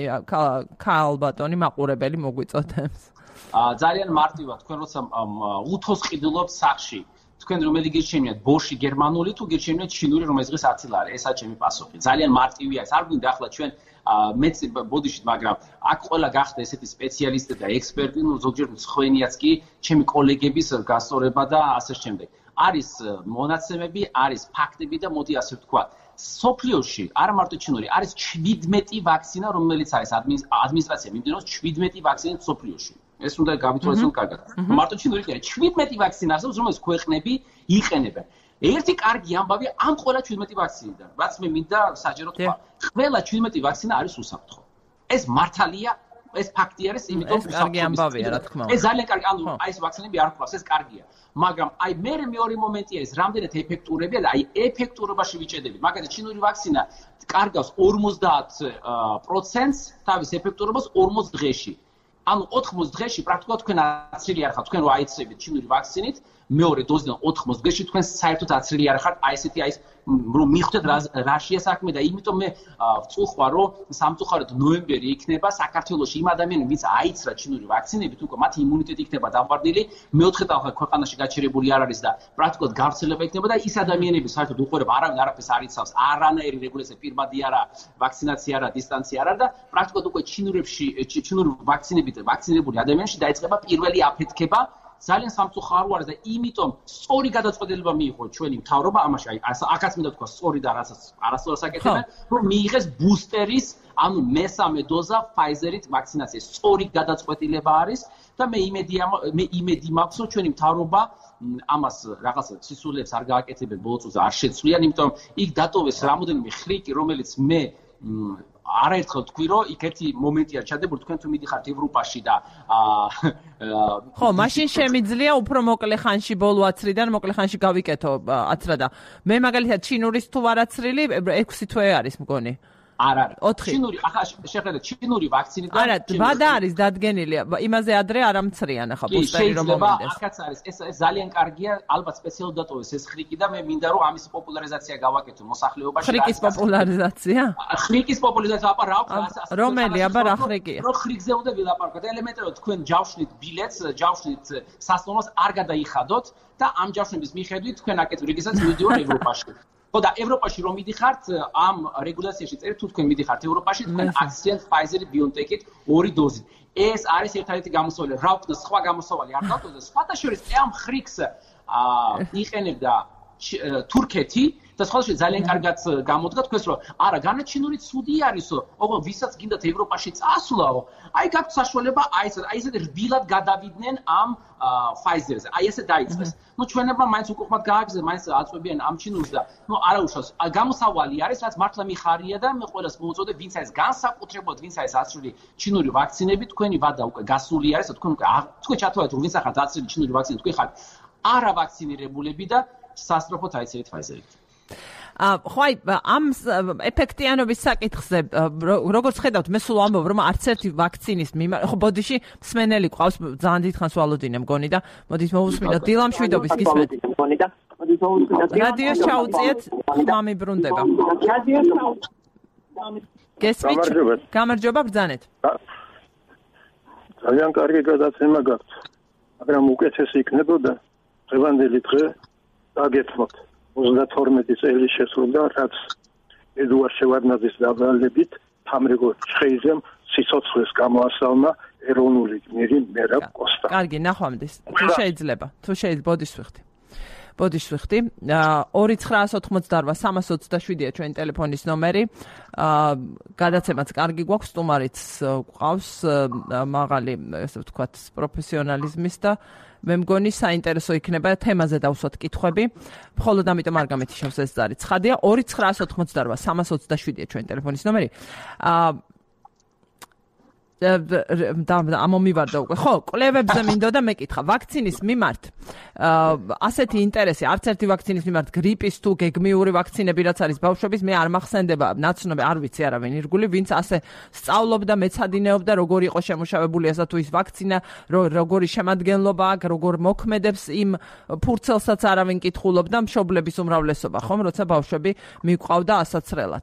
[SPEAKER 1] ქალ ბატონი მაყურებელი მოგვიწოდებს.
[SPEAKER 2] ძალიან მარტივად, თქვენ როცა უთოს ყიდულობთ სახში, თქვენ რომელი გირჩენიათ, ბოში გერმანული თუ გირჩენიათ ჩინური, რომელიც დღეს აცილა არის, ესაა ჩემი პასუხი. ძალიან მარტივია ეს. არ გვინდა ახლა ჩვენ მეც ბოდიშით, მაგრამ აქ ყველა გახდა ესეთი სპეციალისტი და ექსპერტი, ნუ ზოგჯერ მსხვენიაც კი, ჩემი კოლეგების გასწორება და ასე შემდეგ. არის მონაცემები, არის ფაქტები და მოდი ასე ვთქვა. სოფლიოში არა მარტო ჩინური, არის შვიდმეტი ვაქცინა, რომელიც არის ადმინისტრაცია მიმდინარეობს შვიდმეტი ვაქცინით სოფლიოში. ეს უნდა გავითვალისწინოთ კარგად. მარტო ჩინური კი არის შვიდმეტი ვაქცინა არსებობს, რომელიც ქვეყნები იყენებენ. ერთი კარგი ამბავია ამ ყველა შვიდმეტი ვაქცინიდან, რაც მე მინდა საჯარო თქვა. ყველა შვიდმეტი ვაქცინა არის უსაფრთხო. ეს მართალია, ეს ფაქტი არის, იმიტომ
[SPEAKER 1] ეს კარგი ამბავია, რა თქმა უნდა.
[SPEAKER 2] ეს ძალიან კარგი, ანუ აი ეს ვაქცინები არ ყავს, ეს კარგია. მაგრამ აი მე მეორე მომენტია ეს, რამდენად ეფექტურებია და აი ეფექტურობაში ვიჭედებით. მაგალითად, ჩინური ვაქცინა კარგავს ორმოცდაათ პროცენტს თავის ეფექტურობას ორმოცდ დღეში. ანუ ოთხმოცდ დღეში პრაქტიკულად თქვენ აცრილი არ ხართ, თქვენ რო აიცრებით ჩინური ვაქცინით, მეორე დოზიდან ოთხმოცდ დღეში თქვენ საერთოდ აცრილი არ ხართ, აი ესეთი აი ეს რომ მიხვდეთ რაშია საქმე და იმიტომ მე ვწუხვა რომ სამწუხაროდ ნოემბერი იქნება საქართველოში იმ ადამიანები, ვინც აიცრა ჩინური ვაქცინებით, უკვე მათი იმუნიტეტი იქნება დავარდნილი, მეოთხე ტალღა ქვეყანაში გაჩერებული არ არის და პრაქტიკულად გავრცელება იქნება და ის ადამიანები საერთოდ უყურებ არავინ არაფერს არ იცავს, არანაირი რეგულაცია პირმადი არა, ვაქცინაცია არა, დისტანცია არა და პრაქტიკულად უკვე ჩინურებში ჩინური ვაქცინებით ვაქცინირებული ადამიანში დაიწყება პირველი აფეთქება. ძალიან სამწუხარო არის და იმიტომ სწორი გადაწყვეტილება მიიღო ჩვენი მთავრობა ამაში, აი აქაც მინდა თქვა სწორი და რასაც არასწორად აკეთებენ, რომ მიიღეს ბუსტერის, ანუ მესამე დოზა Pfizer-ით ვაქცინაციის. სწორი გადაწყვეტილება არის და მე იმედი მე იმედი მაქვს, რომ ჩვენი მთავრობა ამას რაღაცა სისულელებს არ გააკეთებენ ბოლო წუთზე არ შეცვლიან, იმიტომ იქ დატოვეს რამოდენიმე ხრიკი, რომელიც მე არაერთხელ თქვი, რომ იქ ერთი მომენტია ჩადებული, თქვენ თუ მიდიხართ ევროპაში და
[SPEAKER 1] ხო, მაშინ შემიძლია უფრო მოკლე ხანში ბოლო აცრიდან მოკლე ხანში გავიკეთო აცრა და მე მაგალითად ჩინურის თუ არ აცრილი ექვსი თვე არის მგონი.
[SPEAKER 2] არ არის. ჩინური, ახლა შეხედეთ, ჩინური ვაქცინიდან
[SPEAKER 1] არა, ვადა არის დადგენილი. იმაზე ადრე არ ამცრიან ახლა ბუსტერი რომ მომინდეს.
[SPEAKER 2] აქაც არის. ეს ეს ძალიან კარგია, ალბათ სპეციალურად დატოვეს ეს ხრიკი და მე მინდა რომ ამის პოპულარიზაცია გავაკეთო მოსახლეობაში.
[SPEAKER 1] ხრიკის პოპულარიზაცია?
[SPEAKER 2] ხრიკის პოპულარიზაცია, აბა რა აქვს?
[SPEAKER 1] რომელი, აბა რა ხრიკია?
[SPEAKER 2] რო ხრიკზე უნდა ვილაპარაკოთ. ელემენტარულად თქვენ ჯავშნით ბილეთს, ჯავშნით სასტუმროს არ გადაიხადოთ და ამ ჯავშნების მიხედვით თქვენ აკეთებთ რეგისტრაციას მიდიოთ ევროპაში. ხო და ევროპაში რომ მიდიხართ ამ რეგულაციაში წერით თუ თქვენ მიდიხართ ევროპაში თქვენ აქციент Pfizer-ით BioNTech-ით ორი დოზით. ეს არის ერთადერთი გამოსავალი. რა ვქნა სხვა გამოსავალი არ დატოვდა და სხვათა შორის ამ ხრიკს იყენებდა თურქეთი და სხვა შორის ძალიან კარგად გამოდგა თქვენს რომ არა განაჩინური ცუდი არისო, ოღონდ ვისაც გინდათ ევროპაში წასვლაო, აი გაქვთ საშუალება აი ეს აი ესეთ რბილად გადავიდნენ ამ Pfizer-ზე. აი ესე დაიწყეს. ნუ ჩვენებმა მაინც უკვე ხმად გააგზეს, მაინც აწვევიან ამ ჩინურს და ნუ არა უშავს. გამოსავალი არის, რაც მართლა მიხარია და მე ყველას მოვუწოდე, ვინც არის განსაკუთრებულად, ვინც არის აცრილი ჩინური ვაქცინები, თქვენი ვადა უკვე გასული არის, თქვენ უკვე თქვენ ჩათვალეთ, რომ ვინც ახლა აცრილი ჩინური ვაქცინები, თქვენ ხართ არა ვაქცინირებულები და სასწრაფოდ აიცერეთ Pfizer-ით.
[SPEAKER 1] ხო აი ამ ეფექტიანობის საკითხზე როგორც ხედავთ მე სულ ამბობ რომ არც ერთი ვაქცინის მიმართ ხო ბოდიში მსმენელი ყავს ძალიან დიდხანს ვალოდინე მგონი და მოდით მოусმინოთ დილა მშვიდობის გისმენთ რადიოს ჩაუწიეთ ხმა მიბრუნდება გესმით გამარჯობა ბრძანეთ
[SPEAKER 3] ძალიან კარგი გადაცემა გაქვთ მაგრამ უკეთესი იქნებოდა დღევანდელი დღე დაგეთმოთ ოცდათორმეტი წელი შესრულდა რაც ედუარ შევარდნაძის დავალებით თამრიგო ჩხეიძემ სიცოცხლეს გამოასალმა ეროვნული გმირი მერაბ კოსტა.
[SPEAKER 1] კარგი, ნახვამდის. თუ შეიძლება, თუ შეიძლება ბოდიშ ვიხდი. ბოდიშ ვიხდი. ორი ცხრაას ოცდაოთხმოცდაორვა სამას ოცდაშვიდია ჩვენი ტელეფონის ნომერი. გადაცემაც კარგი გვაქვს, სტუმარიც გვყავს მაღალი, ესე ვთქვათ, პროფესიონალიზმის და მე მგონი საინტერესო იქნება თემაზე დავსვათ კითხვები. მხოლოდ ამიტომ არ გამეთიშავს ეს ზარი. ცხადია ორი ცხრაას ოცდაოთხმოცდაორვა სამას ოცდაშვიდია ჩვენი ტელეფონის ნომერი. და ამომივარდა უკვე. ხო, კვლევებზე მინდოდა მეკითხა. ვაქცინის მიმართ ასეთი ინტერესი, არც ერთი ვაქცინის მიმართ გრიპის თუ გეგმიური ვაქცინები რაც არის ბავშვების, მე არ მახსენდება ნაცნობი, არ ვიცი არავინ ირგული, ვინც ასე სწავლობდა, მეცადინეობდა, როგორ იყო შემუშავებული ესა თუ ის ვაქცინა, როგორი შემადგენლობა აქვს, როგორ მოქმედებს იმ ფურცელსაც არავინ კითხულობდა, მშობლების უმრავლესობა, ხომ, როცა ბავშვები მიყვავდა ასაცრელად.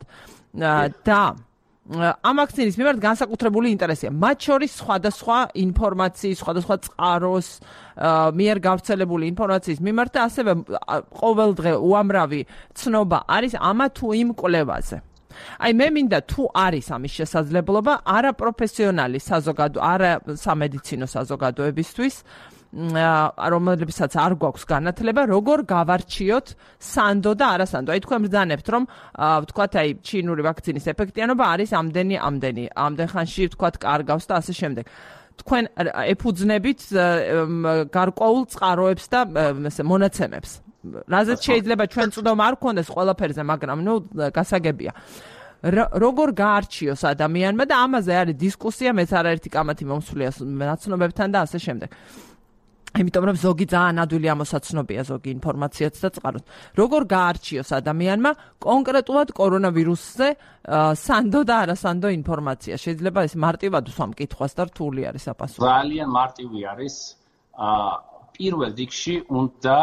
[SPEAKER 1] და ამ ვაქცინის მიმართ განსაკუთრებული ინტერესია. მათ შორის სხვადასხვა ინფორმაციის, სხვადასხვა წყაროს მიერ გავრცელებული ინფორმაციის მიმართ და ასევე ყოველდღე უამრავი ცნობა არის ამა თუ იმ კვლევაზე. აი მე მინდა თუ არის ამის შესაძლებლობა არაპროფესიონალი საზოგადო, არა სამედიცინო საზოგადოებისთვის რომელებსაც არ გვაქვს განათლება, როგორ გავარჩიოთ სანდო და არასანდო. აი თქვენ ბრძანებთ, რომ ვთქვათ, აი ჩინური ვაქცინის ეფექტიანობა არის ამდენი, ამდენი, ამდენ ხანში ვთქვათ, კარგავს და ასე შემდეგ. თქვენ ეფუძნებით გარკვეულ წყაროებს და ესე მონაცემებს. რაზეც შეიძლება ჩვენ წვდომა არ გქონდეს ყველაფერზე, მაგრამ ნუ გასაგებია. როგორ გაარჩიოს ადამიანმა და ამაზე არის დისკუსია, მეც არაერთი კამათი მომსვლია ნაცნობებთან და ასე შემდეგ. იმიტომ რომ ზოგი ძალიან ადვილი ამოსაცნობია ზოგი ინფორმაციაც და წყაროს. როგორ გაარჩიოს ადამიანმა კონკრეტულად კორონავირუსზე სანდო და არასანდო ინფორმაცია. შეიძლება ეს მარტივად ვსვამ კითხვას და რთული არის აპასუხო.
[SPEAKER 2] ძალიან მარტივი არის. პირველ რიგში უნდა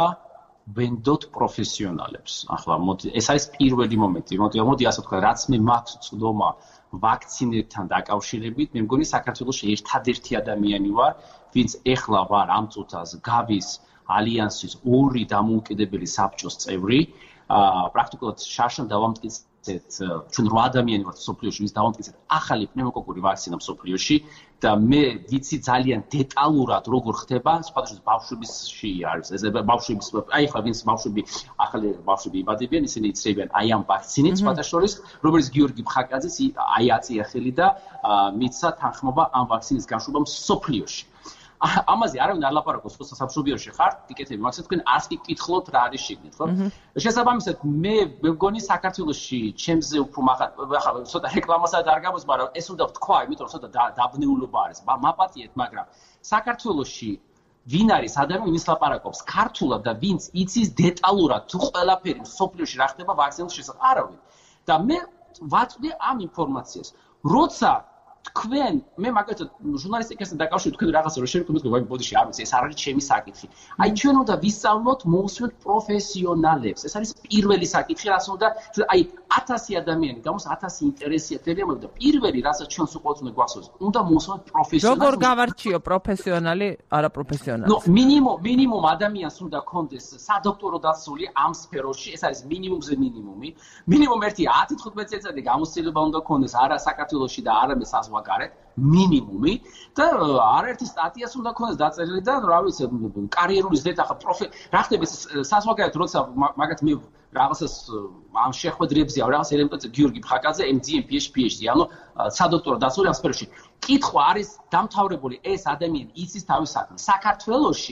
[SPEAKER 2] ვენდოთ პროფესიონალებს. ახლა მოდი ეს არის პირველი მომენტი. მოდი მოდი ასე ვთქვა, რაც მე მაქვს წვდომა ვაქცინებთან დაკავშირებით, მე მგონი საქართველოში ერთადერთი ადამიანი ვარ, ვინც ეხლა ვარ ამ წუთას გავის ალიანსის ორი დამოუკიდებელი საბჭოს წევრი. პრაქტიკულად შარშან დავამტკიცეთ ჩვენ რვა ადამიანი ვართ სოფლიოში, ვის დავამტკიცეთ ახალი პნევმოკოკური ვაქცინა სოფლიოში და მე ვიცი ძალიან დეტალურად როგორ ხდება, სხვადასხვა ბავშვებისში არის. ეს ბავშვების აი ახლა ვინც ბავშვები ახალი ბავშვები იბადებიან, ისინი იცრებიან აი ამ ვაქცინით, სხვადასხვა როგორც გიორგი ფხაკაძის აი აწია ხელი და მიცა თანხმობა ამ ვაქცინის გაშვებამ სოფლიოში. ამაზე არავინ არ ლაპარაკობს, ხო სამშობლოში ხართ, ტიკეტები მაქვს, თქვენ არც კი კითხულობთ რა არის შეგნით, ხო? შესაბამისად, მე მეგონი საქართველოში ჩემზე უფრო ახლა ცოტა რეკლამასაც არ გამოდის, მაგრამ ეს უნდა ვთქვა, იმიტომ რომ ცოტა დაბნეულობა არის. მაპატიეთ, მაგრამ საქართველოში ვინ არის ადამიანი, ვინც ლაპარაკობს ქართულად და ვინც იცის დეტალურად თუ ყველაფერი სოფლიოში რა ხდება ვაქცინის შესახებ? არავინ. და მე ვაწვდი ამ ინფორმაციას. როცა თქვენ მე მაგალითად ჟურნალისტიკასთან დაკავშირებით თქვენ რაღაცა რომ შევიკეთოთ ვაი ბოდიში არ ვიცი ეს არ არის ჩემი საკითხი. აი ჩვენ უნდა ვისწავლოთ მოусვით პროფესიონალებს. ეს არის პირველი საკითხი, რაც უნდა აი ათასი ადამიანი გამოს ათასი ინტერესია თემები და პირველი რასაც ჩვენს უყურებთ უნდა გვახსოვდეს, უნდა მოусვით პროფესიონალი.
[SPEAKER 1] როგორ გავარჩიო პროფესიონალი არაპროფესიონალი?
[SPEAKER 2] ნუ მინიმუმ მინიმუმ ადამიანს უნდა კონდეს სადოქტორო დასული ამ სფეროში, ეს არის მინიმუმზე მინიმუმი. მინიმუმ ერთი ათი თხუთმეტი წელი გამოცდილება უნდა კონდეს არა საქართველოში და არა საზღვარგარეთ მინიმუმი და არაერთი სტატიას უნდა ქონდეს დაწერილი და რა ვიცი კარიერული ზედა ხა პროფე რა ხდება საზღვარგარეთ როცა მაგათ მე რაღაცას ამ შეხვედრებზე რაღაც ელემენტზე გიორგი ფხაკაძე ემ დი ემ პი ეიჩ პი ეიჩ დი ანუ სადოქტორო დასული ამ სფეროში კითხვა არის დამთავრებული ეს ადამიანი იცის თავის საქმეს საქართველოში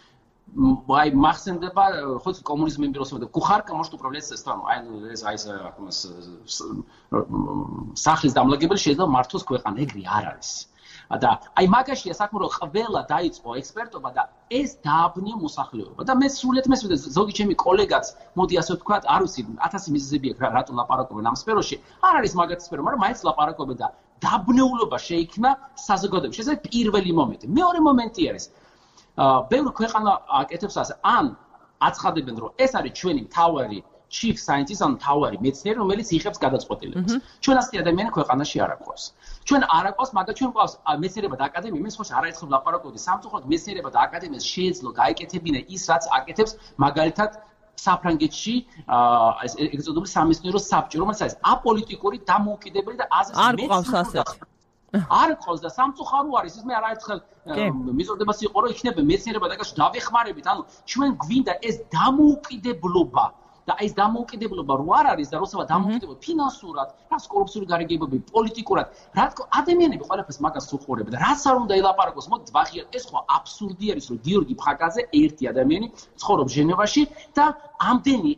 [SPEAKER 2] აი მახსენდება ხოც კომუნიზმის იმპერიოსმა და кухарка может управлять страной აი ეს აი ეს სახლის დამლაგებელი შეიძლება მართოს ქვეყანა ეგრე არ არის და აი მაგაშია საქმე რომ ყველა დაიწყო ექსპერტობა და ეს დააბნია მოსახლეობა და მე სრულიად მესვიდე ზოგი ჩემი კოლეგაც მოდი ასე ვთქვათ არ ვიცი ათასი მიზეზები აქვს რატო ლაპარაკობენ ამ სფეროში არ არის მაგათი სფერო მაგრამ მაინც ლაპარაკობენ და დაბნეულობა შეიქმნა საზოგადოებაში ეს არის პირველი მომენტი მეორე მომენტი არის ბევრი ქვეყანა აკეთებს ასე ან აცხადებენ რომ ეს არის ჩვენი მთავარი chief scientist ან მთავარი მეცნიერი რომელიც იღებს გადაწყვეტილებას ჩვენ ასეთი ადამიანი ქვეყანაში არ აკვავს ჩვენ არ აკვავს მაგრამ ჩვენ გვყავს მეცნიერება და აკადემია მე სხვა არაერთხელ ლაპარაკობდი სამწუხაროდ მეცნიერება და აკადემიას შეეძლო გაეკეთებინა ის რაც აკეთებს მაგალითად საფრანგეთში ეს ეგრეთწოდებული სამეცნიერო საბჭო რომელიც არის აპოლიტიკური დამოუკიდებელი და აზრის
[SPEAKER 1] მეცნიერება
[SPEAKER 2] არ ყავს და სამწუხარო არის ის მე არაერთხელ მიწოდებას იყო რომ იქნება მეცნიერება და კაცო დავეხმარებით ანუ ჩვენ გვინდა ეს დამოუკიდებლობა და ეს დამოუკიდებლობა რო არ არის და როცა დამოუკიდებლობა ფინანსურად, რაც კორუფციული გარიგებები, პოლიტიკურად, რა თქმა ადამიანები ყველაფერს მაგას უყურებენ და რაც არ უნდა ელაპარაკოს, მოდით ვაღიაროთ, ეს ხო აბსურდი არის, რომ გიორგი ფაკაძე ერთი ადამიანი ცხოვრობს ჟენევაში და ამდენი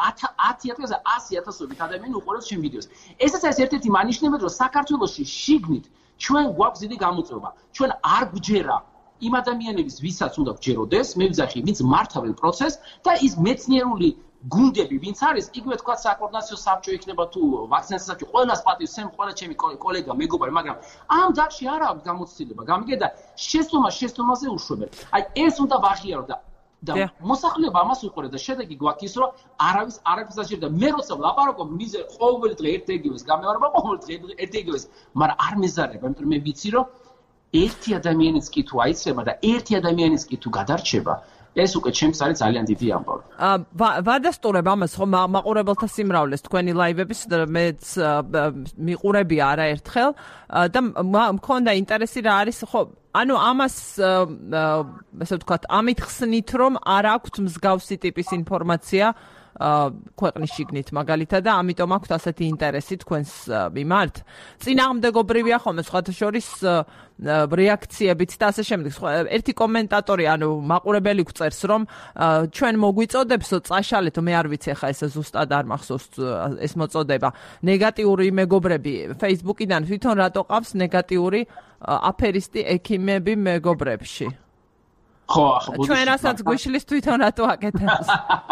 [SPEAKER 2] ათი ათასი ასი ათასობით ადამიანი უყურებს ჩემ ვიდეოს. ესაც არის ერთ-ერთი მანიშნებელი, რომ საქართველოში შიგნით ჩვენ გვაქვს დიდი გამოწვევა. ჩვენ არ გვჯერა იმ ადამიანების, ვისაც უნდა გვჯეროდეს, მე ვძახი, ვინც მართავენ პროცესს და ის მეცნიერული გუნდები, ვინც არის, იგივე თქვა საკოორდინაციო საბჭო იქნება თუ ვაქცინაციის საბჭო, ყველას პატივს სცემ, ყველა ჩემი კოლეგა, მეგობარი, მაგრამ ამ დარგში არ აქვს გამოცდილება. გამიგე და შეცდომა შეცდომაზე უშვებენ. აი ეს უნდა ვაღიაროთ და და მოსახლეობა ამას უყურებს და შედეგი გვაქვს ის, რომ არავის არაფერს არ შეიძლება. მე როცა ვლაპარაკობ, მიზე ყოველი დღე ერთ-ეგივეს გამევარება, ყოველი დღე ერთ-ეგივეს, მაგრამ არ მეზარება, იმიტომ რომ მე ვიცი, რომ ერთი ადამიანიც კი თუ აიცრება და ერთი ადამიანიც კი თუ გადარჩება ეს უკვე ჩემს არის ძალიან დიდი ამბავი.
[SPEAKER 1] ვადასტურებ ამას ხო მაყურებელთა სიმრავლეს თქვენი ლაივების მეც მიყურებია არაერთხელ და მქონდა ინტერესი რა არის ხო ანუ ამას ასე ვთქვათ ამით ხსნით რომ არ აქვთ მსგავსი ტიპის ინფორმაცია ქვეყნის შიგნით მაგალითად და ამიტომ აქვთ ასეთი ინტერესი თქვენს მიმართ. წინააღმდეგობრივია ხოლმე სხვათა შორის რეაქციებიც და ასე შემდეგ. ერთი კომენტატორი ანუ მაყურებელი გვწერს რომ ჩვენ მოგვიწოდებსო წაშალეთო მე არ ვიცი ახლა ეს ზუსტად არ მახსოვს ეს მოწოდება. ნეგატიური მეგობრები Facebook-იდან თვითონ რატო ყავს ნეგატიური აფერისტი ექიმები მეგობრებში?
[SPEAKER 2] ხო, ახლა
[SPEAKER 1] ჩვენ რასაც გვიშლის თვითონ რატო აკეთებს?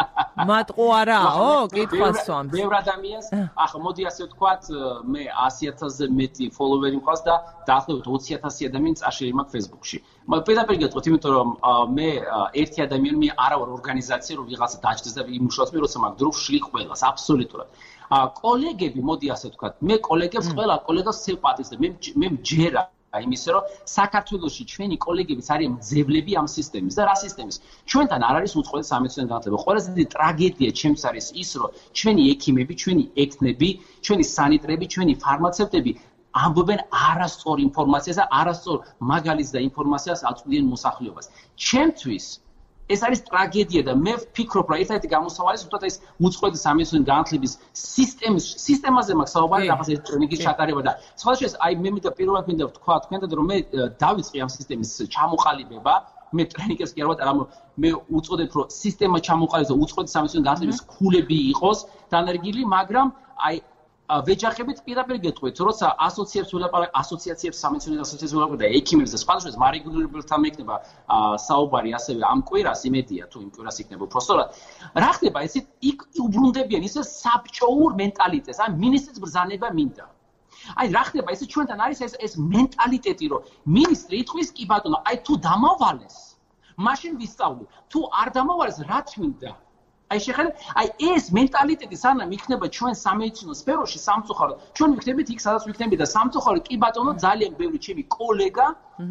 [SPEAKER 1] მატყო არაო, კითხვას სვამს.
[SPEAKER 2] ბევრ ადამიანს, ახლა მოდი ასე ვთქვათ, მე ასი ათასზე მეტი ფოლოვერი მყავს და დაახლოებით ოცი ათასი ადამიანი წაშლილი მაქვს Facebook-ში. მაგრამ პირდაპირ გეტყვით, იმიტომ რომ მე ერთი ადამიანი მე არა ვარ ორგანიზაცია, რომ ვიღაცა დაჭდეს და იმუშაოს, მე როცა მაქვს დრო ვშლი ყველას, აბსოლუტურად. კოლეგები, მოდი ასე ვთქვათ, მე კოლეგებს ყველა კოლეგას სევპატის და მე მე მჯერა იმის რომ საქართველოში ჩვენი კოლეგებიც არიან მძევლები ამ სისტემის და რა სისტემის ჩვენთან არ არის უცხოელი სამეცნიერო განათლება. ყველაზე დიდი ტრაგედია ჩემს არის ის რომ ჩვენი ექიმები, ჩვენი ექნები, ჩვენი სანიტრები, ჩვენი ფარმაცევტები ამბობენ არასწორ ინფორმაციას და არასწორ მაგალითს და ინფორმაციას აწვდიან მოსახლეობას. ჩემთვის ეს არის ტრაგედია და მე ვფიქრობ რომ ერთ-ერთი გამოსავალი უბრალოდ ეს უცხოელი სამეცნიერო განათლების სისტემის სისტემაზე მაქვს საუბარი რაღაც ეს ტრენინგის ჩატარება და სხვადასხვა აი მე მინდა პირველად მინდა ვთქვა თქვენთან რომ მე დავიწყე ამ სისტემის ჩამოყალიბება მე ტრენინგებს კი არ ვატარ ამ მე უწოდებ რომ სისტემა ჩამოყალიბდეს და უცხოელი სამეცნიერო განათლების ქულები იყოს დანერგილი მაგრამ აი ვეჯახებით პირდაპირ გეტყვით, როცა ასოციაციებს ვლაპარაკ, ასოციაციებს სამეცნიერო ასოციაციებს ვლაპარაკ და ექიმებს და სხვადასხვა მარეგულირებელთან მექნება საუბარი ასევე ამ კვირას იმედია თუ იმ კვირას იქნება უბრალოდ. რა ხდება ესეთ იქ უბრუნდებიან ისე საბჭოურ მენტალიტეტს, ან მინისტრის ბრძანება მინდა. აი რა ხდება ესე ჩვენთან არის ეს ეს მენტალიტეტი რომ მინისტრი იტყვის კი ბატონო, აი თუ დამავალეს, მაშინ ვისწავლი. თუ არ დამავალეს, რა თმინდა? აი შეხედე, აი ეს მენტალიტეტი სანამ იქნება ჩვენ სამეცნიერო სფეროში სამწუხაროდ, ჩვენ ვიქნებით იქ სადაც ვიქნებით და სამწუხაროდ კი ბატონო ძალიან ბევრი ჩემი კოლეგა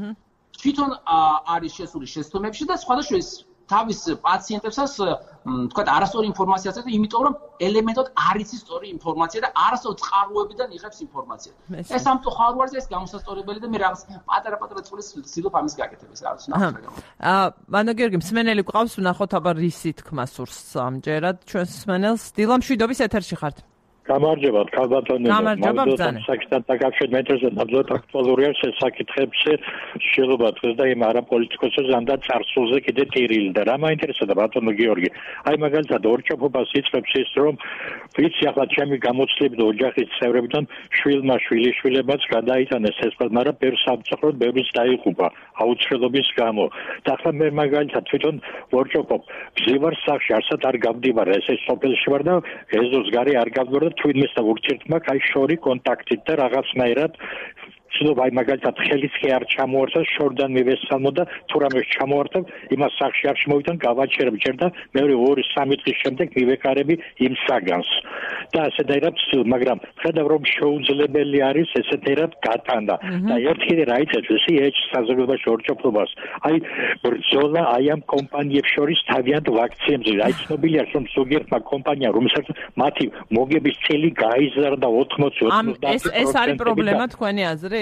[SPEAKER 2] თვითონ არის შესული შეცდომებში და სხვადასხვა ის თავის პაციენტებსაც თქვა არასწორი ინფორმაცია აწევს, იმიტომ რომ ელემენტად არ იცის სწორი ინფორმაცია და არასწორი წყაროებიდან იღებს ინფორმაცია. ეს სამწუხარო არის ეს გამოსასწორებელი და მე რაღაც პატარა-პატარა წულის ვცდილობ ამის გაკეთებას, რა ვიცი, ნახოთ.
[SPEAKER 1] აა, მანო გიორგი, მსმენელი გვყავს, ვნახოთ აბა რისი თქმა სურს ამჯერად ჩვენს მსმენელს. დილა მშვიდობის ეთერში ხართ.
[SPEAKER 3] გამარჯობა, ქალბატონო.
[SPEAKER 1] გამარჯობა, ბრძანა.
[SPEAKER 3] საკითხთან დაკავშირებით მეტროზე ნაბრძოლად აქტუალურია საკითხებზე შეიძლება დღეს და იმ არაპოლიტიკოსზე ზანდა წარსულზე კიდე ტირილი და რა მაინტერესებდა ბატონო გიორგი. აი მაგალითად ორჭოფობას იწევს ის რომ ვიცი ახლა ჩემი გამოცდილებით ოჯახის წევრებიდან შვილმა შვილიშვილებაც გადაიტანეს ეს ყველ, მაგრამ ბევრ სამწუხაროდ ბევრიც დაიღუპა აუცილებლობის გამო. და ახლა მე მაგალითად თვითონ ორჭოფობ ვზივარ სახში არსად არ გავდივარ ესე სოფელში ვარ და ეზოს გარე არ გავდივარ და თვითონ და ურჩერთმა კაი შორი კონტაქტით და რაღაცნაირად შეიძლება აი მაგალითად ხელიც კი არ ჩამოართვა შორდან მივესალმო და თუ რამე ჩამოართვა იმას სახში არ შემოვიდნენ გავაჩერებ ჯერ და მეორე ორი სამი დღის შემდეგ მივეკარები იმ საგანს და ასეთაირად მაგრამ ხედავ რომ შეუძლებელი არის ესეთაირად გატანდა და ერთი კიდე რა იცით ესე ეჩ საზოგადოებაში ორჭოფლობას აი ბრძოლა აი ამ კომპანიებს შორის თავიანთ ვაქცინებზე აი ცნობილია რომ ზოგიერთმა კომპანია რომელსაც მათი მოგების წელი გაიზარდა ოთხმოცი ოცდაათი
[SPEAKER 1] ეს ეს არის პრობლემა თქვენი აზრით?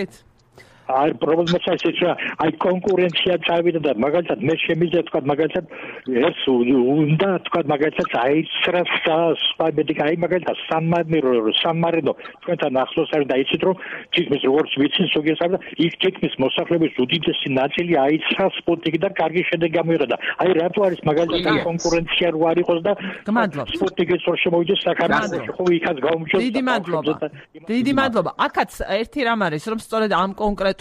[SPEAKER 3] აი პრობლემაც ის რა აი კონკურენცია წავიდა და მაგალითად მე შემიძლია თქვა მაგალითად ეს უნდა თქვა მაგალითად აიცრას სხვა მედიკა აი მაგალითად სამმარინო სამმარინო თქვენთან ახლოს არის და იცით რომ თითქმის როგორც ვიცი ზოგიერთად და იქ თითქმის მოსახლეობის უდიდესი ნაწილი აიცრა სპუტნიკი და კარგი შედეგი გამიღა და აი რატო არის მაგალითად კონკურენცია რო არ იყოს და სპუტნიკის რო შემოვიდეს საქართველოში ხო იქაც გაუმჩნევს
[SPEAKER 1] დიდი მადლობა დიდი მადლობა აქაც ერთი რამ არის რომ სწორედ ამ კონკრეტულ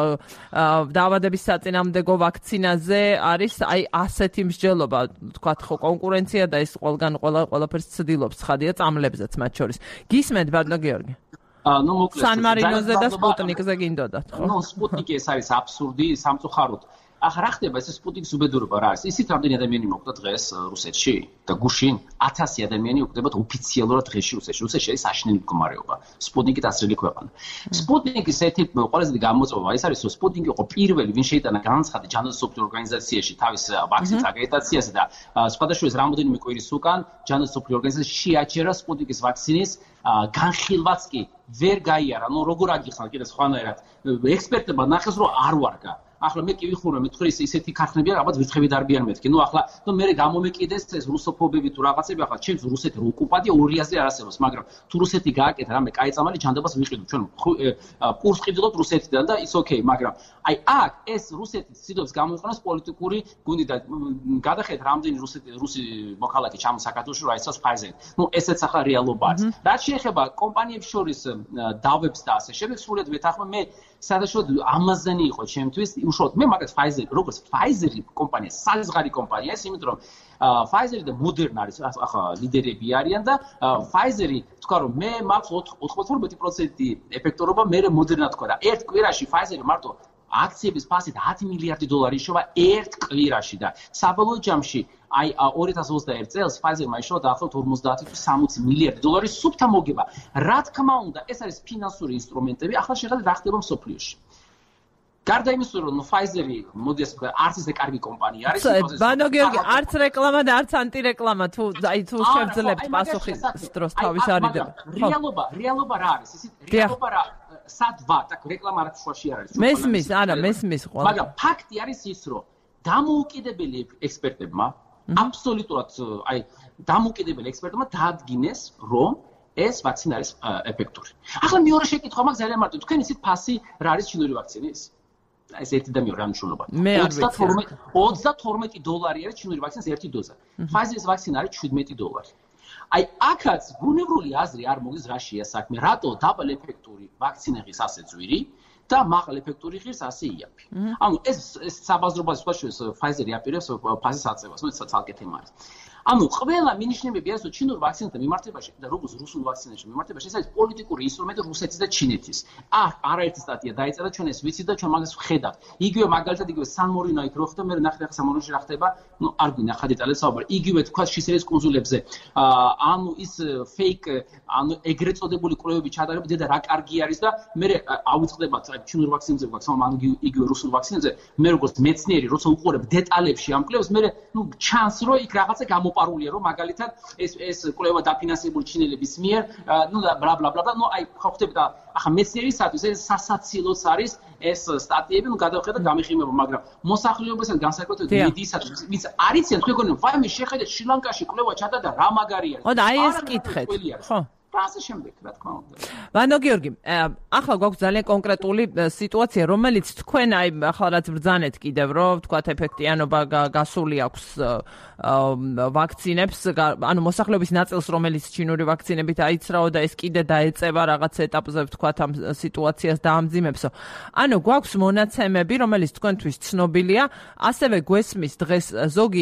[SPEAKER 1] დაავადების საწინააღმდეგო ვაქცინაზე არის აი ასეთი მსჯელობა, თქვათ ხო კონკურენცია და ეს ყველგან ყველა ყველაფერს ცდილობს, ცხადია წამლებზეც მათ შორის. გისმენთ ბატონო გიორგი?
[SPEAKER 2] ნუ მოკლედ
[SPEAKER 1] სან-მარინოზე და სპუტნიკზე გინდოდათ, ხო?
[SPEAKER 2] ნუ სპუტნიკი ეს არის აბსურდი, სამწუხაროდ. ახლა რა ხდება ეს სპუტნიკის უბედურება რა არის? ისეთ რამდენი ადამიანი მოკვდა დღეს რუსეთში და გუშინ ათასი ადამიანი უკდებათ ოფიციალურად დღეში რუსეთში. რუსეთში არის საშინელი მდგომარეობა. სპუტნიკით ასრელი ქვეყანა. სპუტნიკის ერთი ყველაზე დიდი გამოწვევა ის არის რომ სპუტნიკი იყო პირველი ვინ შეიტანა განცხადი ჯანდაცვის სოფლიო ორგანიზაციაში თავის ვაქცინის აგიტაციაზე და სხვადასხვა რამოდენიმე კვირის უკან ჯანდაცვის სოფლიო ორგანიზაციაში შეაჩერა სპუტნიკის ვაქცინის განხილვაც კი ვერ გაიარა. ნუ როგორ აგიხსნა კიდე სხვანაირად ექსპერტებმა ნახეს რომ არ ვარგა. ახლა მე კი ვიხურე მეთქრი ისეთი ქარხნებია ალბათ ვირთხები დარბიან მეთქი. ნუ ახლა ნუ მე გამომეკიდეს ეს რუსოფობები თუ რაღაცები ახლა ჩემს რუსეთი რო ოკუპადია ორი აზრი არ არსებობს, მაგრამ თუ რუსეთი გააკეთა რამე კაი წამალი ჯანდაბას ვიყიდოთ ჩვენ კურს ყიდულობთ რუსეთიდან და ის ოკეი, მაგრამ აი აქ ეს რუსეთი ცდილობს გამოიყენოს პოლიტიკური გუნდი და გადახედეთ რამდენი რუსეთი რუსი მოქალაქე ჩამო საქართველოში რა იცავს ფაიზერი. ნუ ესეც ახლა რეალობა არის. რაც შეეხება კომპანიებს შორის დავებს და ასე შემდეგ სულად ვეთანხმე მე სადაშოდ ამაზონი იყო ჩემთვის უშუალოდ მე მაგას ფაიზერი როგორც ფაიზერი კომპანია საზღარი კომპანია ის იმიტომ რომ ფაიზერი და მოდერნა არის ახლა ლიდერები არიან და ფაიზერი თქვა რომ მე მაქვს ოთხმოცდაოთხ პროცენტი ეფექტურობა მე მოდერნა თქვა და ერთ კვირაში ფაიზერი მარტო აქციების ფასით ათი მილიარდი დოლარი იშოვა ერთ კვირაში და საბოლოო ჯამში აი ორი ათას ოცდაერთი წელს ფაიზერმა იშოვა დაახლოებით ორმოცდაათი თუ სამოცი მილიარდი დოლარის სუფთა მოგება. რა თქმა უნდა, ეს არის ფინანსური ინსტრუმენტები, ახლა შეხედეთ რა ხდება მსოფლიოში. გარდა იმისა, რომ ფაიზერი მოდი ასე ვთქვა, არც ისე კარგი კომპანია არის.
[SPEAKER 1] ბანო გიორგი, არც რეკლამა და არც ანტირეკლამა თუ აი თუ შევძლებთ პასუხის დროს თავის არიდება.
[SPEAKER 2] რეალობა, რეალობა რა არის? ისეთ რეალობა რა სად ვარ? და რეკლამა რაც შუაში არ არის.
[SPEAKER 1] მესმის, არა, მესმის ყველა.
[SPEAKER 2] მაგრამ ფაქტი არის ის, რომ დამოუკიდებელი ექსპერტებმა აბსოლუტურად აი დამოუკიდებელი ექსპერტებმა დაადგინეს, რომ ეს ვაქცინა არის ეფექტური. ახლა მეორე შეკითხვა მაქვს ძალიან მარტივი. თქვენ იცით ფასი რა არის ჩინური ვაქცინის? ეს ერთი და მეორე რანიშნულობა. ოცდათორმეტი დოლარი არის ჩინური ვაქცინის ერთი დოზა. ფაიზერის ვაქცინა არის შვიდმეტი დოლარი. აი აქაც ბუნებრივი აზრი არ მოგის რა შეა საქმე, რატო დაბალ ეფექტური ვაქცინა ღირს ასე ძვირი და მაღალ ეფექტური ღირს ასე იაფი. ანუ ეს ეს საბაზრობას სხვაშორის ფაიზერი აპირებს ფასის აწევას, ნუ ეს ცალკე თემა არის. ანუ ყველა მინიშნებები არის, რომ ჩინურ ვაქცინათა მიმართებაში და როგორც რუსულ ვაქცინებში მიმართებაში ეს არის პოლიტიკური ინსტრუმენტი რუსეთის და ჩინეთის. აჰ, არაერთი სტატია დაიწერა, ჩვენ ეს ვიცით და ჩვენ მაგას ვხედავთ. იგივე მაგალითად იგივე სან-მარინო იქ რო ხდება, მე ნახეთ ახლა სან-მარინოში რა ხდება, ნუ არ გვინახა დეტალებს საუბარი. იგივე თქვა შისერის კუნძულებზე, ანუ ის ფეიქ, ანუ ეგრეთ წოდებული კვლევები ჩადაგები და რა კარგი არის და მე ავიწყდებათ ჩინურ ვაქცინებზე გვაქვს, ანუ იგივე რუსულ ვაქცინებზე, მე როგორც მეცნიერი, როცა უყურებ დეტალებში ამ კვლევებს, მე ნუ ჩანს რომ იქ რაღაცა გამო პარულია რომ მაგალითად ეს ეს კვლევა დაფინანსებული ჩინელების მიერ ნუ და ბლა ბლა ბლა ნუ აი ხო ხდება და ახლა მეცნიერისათვის ეს სასაცილოც არის ეს სტატიები ნუ გადავხედოთ გამიხიმება მაგრამ მოსახლეობასთან განსაკუთრებით მედიისათვის ვინც არიციან თქვენ გონიო ვაიმე შეხედეთ შრი-ლანკაში კვლევა ჩადა და რა მაგარი არის
[SPEAKER 1] ხო და აი ეს კითხეთ ხო
[SPEAKER 2] და ასე შემდეგ, რა თქმა უნდა.
[SPEAKER 1] ვანო გიორგი, ახლა გვაქვს ძალიან კონკრეტული სიტუაცია, რომელიც თქვენ აი ახლა რაც ბრძანეთ კიდევ, რომ თქვათ ეფექტიანობა გასული აქვს ვაქცინებს, ანუ მოსახლეობის ნაწილს, რომელიც ჩინური ვაქცინებით აიცრაო და ეს კიდე დაეწევა რაღაც ეტაპზე, თქვათ ამ სიტუაციას დაამძიმებსო. ანუ გვაქვს მონაცემები, რომელიც თქვენთვის ცნობილია, ასევე გვესმის დღეს ზოგი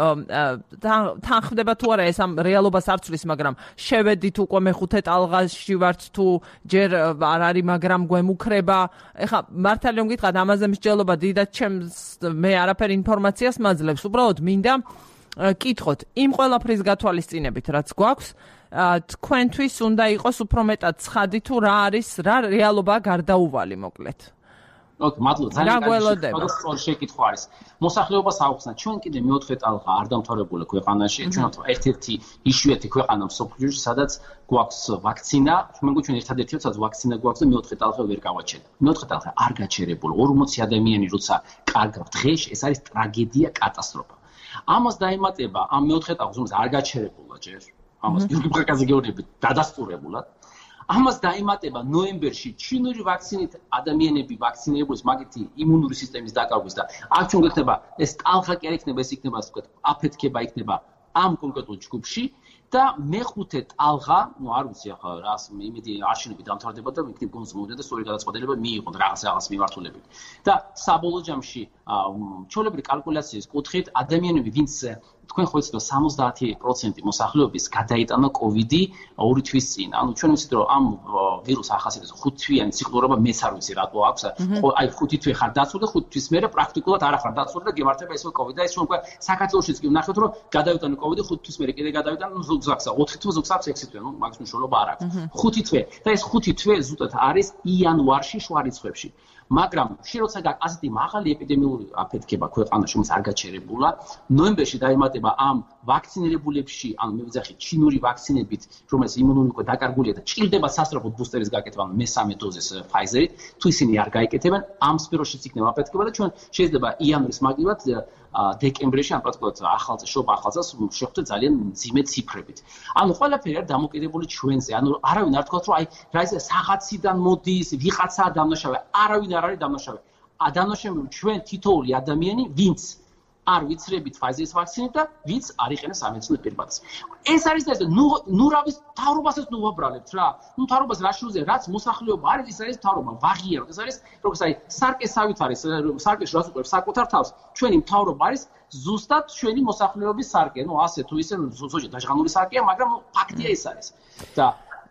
[SPEAKER 1] თან ხდება თუ არა ეს ამ რეალობას არ ცვლის, მაგრამ შევედით უკვე მეხუთე ტალღაში ვართ თუ ჯერ არ არის, მაგრამ გვემუქრება. ეხლა მართალი რომ გითხრათ, ამაზე მსჯელობა დიდად ჩემს მე არაფერ ინფორმაციას მაძლევს. უბრალოდ მინდა კითხოთ, იმ ყველაფრის გათვალისწინებით, რაც გვაქვს, თქვენთვის უნდა იყოს უფრო მეტად ცხადი თუ რა არის, რა რეალობაა გარდაუვალი, მოკლედ.
[SPEAKER 2] ოკეი, მადლობა. ძალიან კარგი სწორი შეკითხვა არის. მოსახლეობას აუხსნა, ჩვენ კიდე მეოთხე ტალღა არ დამთავრებულა ქვეყანაში, ჩვენ ერთ-ერთი იშვიათი ქვეყანა მსოფლიოში, სადაც გვაქვს ვაქცინა, ჩვენ გვიჩვენ ერთადერთი, სადაც ვაქცინა გვაქვს და მეოთხე ტალღა ვერ გავაჩერდა. მეოთხე ტალღა არ გაჩერებულა. ორმოცი ადამიანი როცა კარგავთ დღეში, ეს არის ტრაგედია, კატასტროფა. ამას დაემატება ამ მეოთხე ტალღას, რომელიც არ გაჩერებულა ჯერ. ამას გიორგი ბრაკაზე გეუბნებით, დადასტურებულად. ამას დაემატება ნოემბერში ჩინური ვაქცინით ადამიანები ვაქცინირებულის მაგითი იმუნური სისტემის დაკარგვის და აქ ჩვენ გვექნება ეს ტალღა კი არ იქნება, ეს იქნება ასე ვთქვათ, აფეთქება იქნება ამ კონკრეტულ ჯგუფში და მეხუთე ტალღა, ну არ ვიცი ახლა რას იმედი არჩევნები დამთავრდება და იქნებ გონს მოვიდა და სწორი გადაწყვეტილება მიიღონ რაღაც რაღაც მიმართულებით. და საბოლოო ჯამში ჩვეულებრივი კალკულაციის კუთხით ადამიანები, ვინც თქვენ ხო იცით, სამოცდაათი პროცენტი მოსახლეობის გადაიტანა კოვიდი ორი თვის წინ. ანუ ჩვენ ვიცით, რომ ამ ვირუსს ახასიათებს ხუთთვიანი ციკლურობა, მეც არ ვიცი რატო აქვს. აი ხუთი თვე ხარ დაცული და ხუთი თვის მერე პრაქტიკულად არ ახარ დაცული და გემართება ისევ კოვიდი. და ეს ჩვენ უკვე საქართველოშიც კი ვნახეთ, რომ გადაიტანა კოვიდი ხუთი თვის მერე კიდე გადაიტანა ზოგსა, ოთხი თვე ზოგსა, ექვსი თვე, ну მაგის მნიშვნელობა არ აქვს. ხუთი თვე და ეს ხუთი თვე ზუსტად არის იანვარში შუა რიცხვებში. მაგრამ შე როცა გაქვს ასეთი მაღალი ეპიდემიური აფეთქება ქვეყანაში, რომელიც არ გაჩერებულა, ნოემბერში დაემატება ამ ვაქცინირებულებში, ანუ მე ვიძახი ჩინური ვაქცინებით, რომელიც იმუნური უკვე დაკარგულია და ჭირდება სასწრაფოდ ბუსტერის გაკეთება, ანუ მესამე დოზის ფაიზერით, თუ ისინი არ გაიკეთებენ, ამ სფეროშიც იქნება აფეთქება და ჩვენ შეიძლება იანვრის მაგივად დეკემბერში ამ პრაქტიკულად ახალწელს, შობა ახალწელს შევხვდეთ ძალიან მძიმე ციფრებით. ანუ ყველაფერი არის დამოკიდებული ჩვენზე. ანუ არავინ არ თქვა, რომ აი რა ის საღაციდან მოდის, ვიღაცაა დამნაშავე, არავინ არ არის დამნაშავე. ადამიანები ჩვენ თითოეული ადამიანი, ვინც არ ვიცრებით ფაიზერის ვაქცინით და ვინც არ იყენებს სამედიცინო პირბადას. ეს არის და ეს ნუ ნუ რავის თავრობასაც ნუ ვაბრალებთ რა. ნუ თავრობას რა შეუძლია, რაც მოსახლეობა არის, ის არის თავრობა, ვაღიეროთ. ეს არის როგორც აი სარკესავით არის, სარკეს რას უყურებს საკუთარ თავს. ჩვენი მთავრობა არის ზუსტად ჩვენი მოსახლეობის სარკე. ნუ ასე თუ ისე ზოგჯერ დაჟღანული სარკეა, მაგრამ ფაქტია ეს არის. და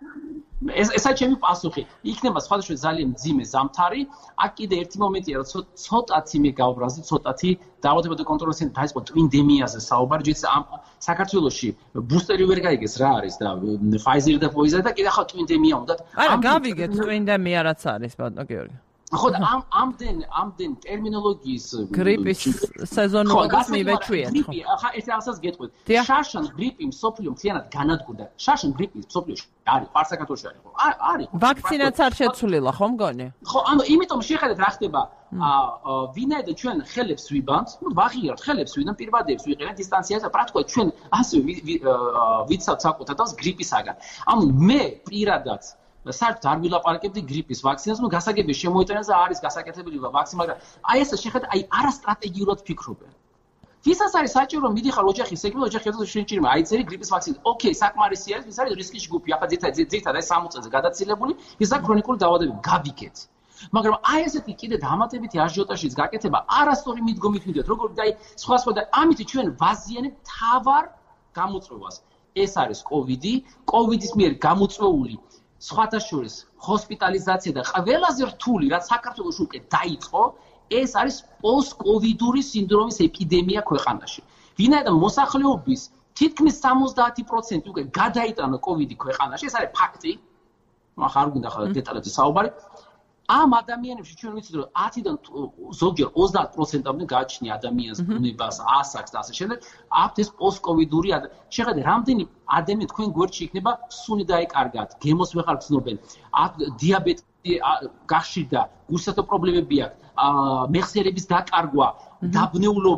[SPEAKER 2] ეს ესა ჩემი პასუხი. იქნება სხვადასხვა ძალიან მძიმე ზამთარი. აქ კიდე ერთი მომენტია, რომ ცოტათი მე გავბრაზდი, ცოტათი დაავადებათა კონტროლის ცენტრი დაიწყო ტვინდემიაზე საუბარი, ჯერ ამ საქართველოში ბუსტერი ვერ გაიგეს რა არის და ფაიზერი და პოიზერი და კიდე ახლა ტვინდემია უნდა.
[SPEAKER 1] არა, გავიგეთ ტვინდემია რაც არის, ბატონო გიორგი.
[SPEAKER 2] ხო და ამ ამდენ ამდენ ტერმინოლოგიის
[SPEAKER 1] გრიპის სეზონობას მივეჩვიეთ.
[SPEAKER 2] გრიპი, ახლა ეს რაღაცას გეტყვით. შარშან გრიპი მსოფლიო მთლიანად განადგურდა. შარშან გრიპი მსოფლიოში არის, არ საქართველოში არის, ხო? არის.
[SPEAKER 1] ვაქცინაც არ შეცვლილა, ხო მგონი?
[SPEAKER 2] ხო, ანუ იმიტომ შეხედეთ რა ხდება. აა ვინაიდან ჩვენ ხელებს ვიბანთ, ну ვაღიაროთ, ხელებს ვიდან პირბადებს ვიყენებთ დისტანციაზე, პრაქტიკულად ჩვენ ასე ვიცავთ საკუთარ თავს გრიპისაგან. ანუ მე პირადად საერთოდ არ ვილაპარაკებდი გრიპის ვაქცინას, ну გასაგებია შემოიტანეს და არის გასაკეთებელი ვაქცინა, მაგრამ აი ესე შეხედეთ, აი არასტრატეგიულად ფიქრობენ. ვისაც არის საჭირო რომ მიდიხარ ოჯახის ეგრე ოჯახი ერთად შეჭირმა, აიცერი გრიპის ვაქცინა. ოკეი, საკმარისი არის, ვის არის რისკის ჯგუფი, ახლა ძირითადად ეს სამოცი წელზე გადაცილებული, ის და ქრონიკული დაავადებები გავიგეთ. მაგრამ აი ესეთი კიდე დამატებითი აჟიოტაჟის გაკეთება არასწორი მიდგომით მიდიოთ, როგორ და აი სხვა სხვა და ამით ჩვენ ვაზიანებთ თავარ გამოწვევას. ეს არის კოვიდი, კოვიდის მიერ გამოწვეული სხვათა შორის ჰოსპიტალიზაცია და ყველაზე რთული, რაც საქართველოში უკვე დაიწყო, ეს არის პოსტკოვიდური სინდრომის ეპიდემია ქვეყანაში. ვინაიდან მოსახლეობის თითქმის სამოცდაათი პროცენტი უკვე გადაიტანა კოვიდი ქვეყანაში, ეს არის ფაქტი. ახლა არ გვინდა ახლა დეტალებში საუბარი. ამ ადამიანებში ჩვენ ვიცით, რომ ათიდან ზოგჯერ ოცდაათ პროცენტამდე გააჩნია ადამიანს ბუნებას, ასაკს და ასე შემდეგ, აქვთ ეს პოსტკოვიდური შეხედე, რამდენი ადამიანი თქვენ გვერდში იქნება სუნი დაეკარგათ, გემოს ვეღარ გრძნობენ, აქვთ დიაბეტი გახშირდა, გულსათო პრობლემები აქვს, მეხსიერების დაკარგვა, დაბნეულობა,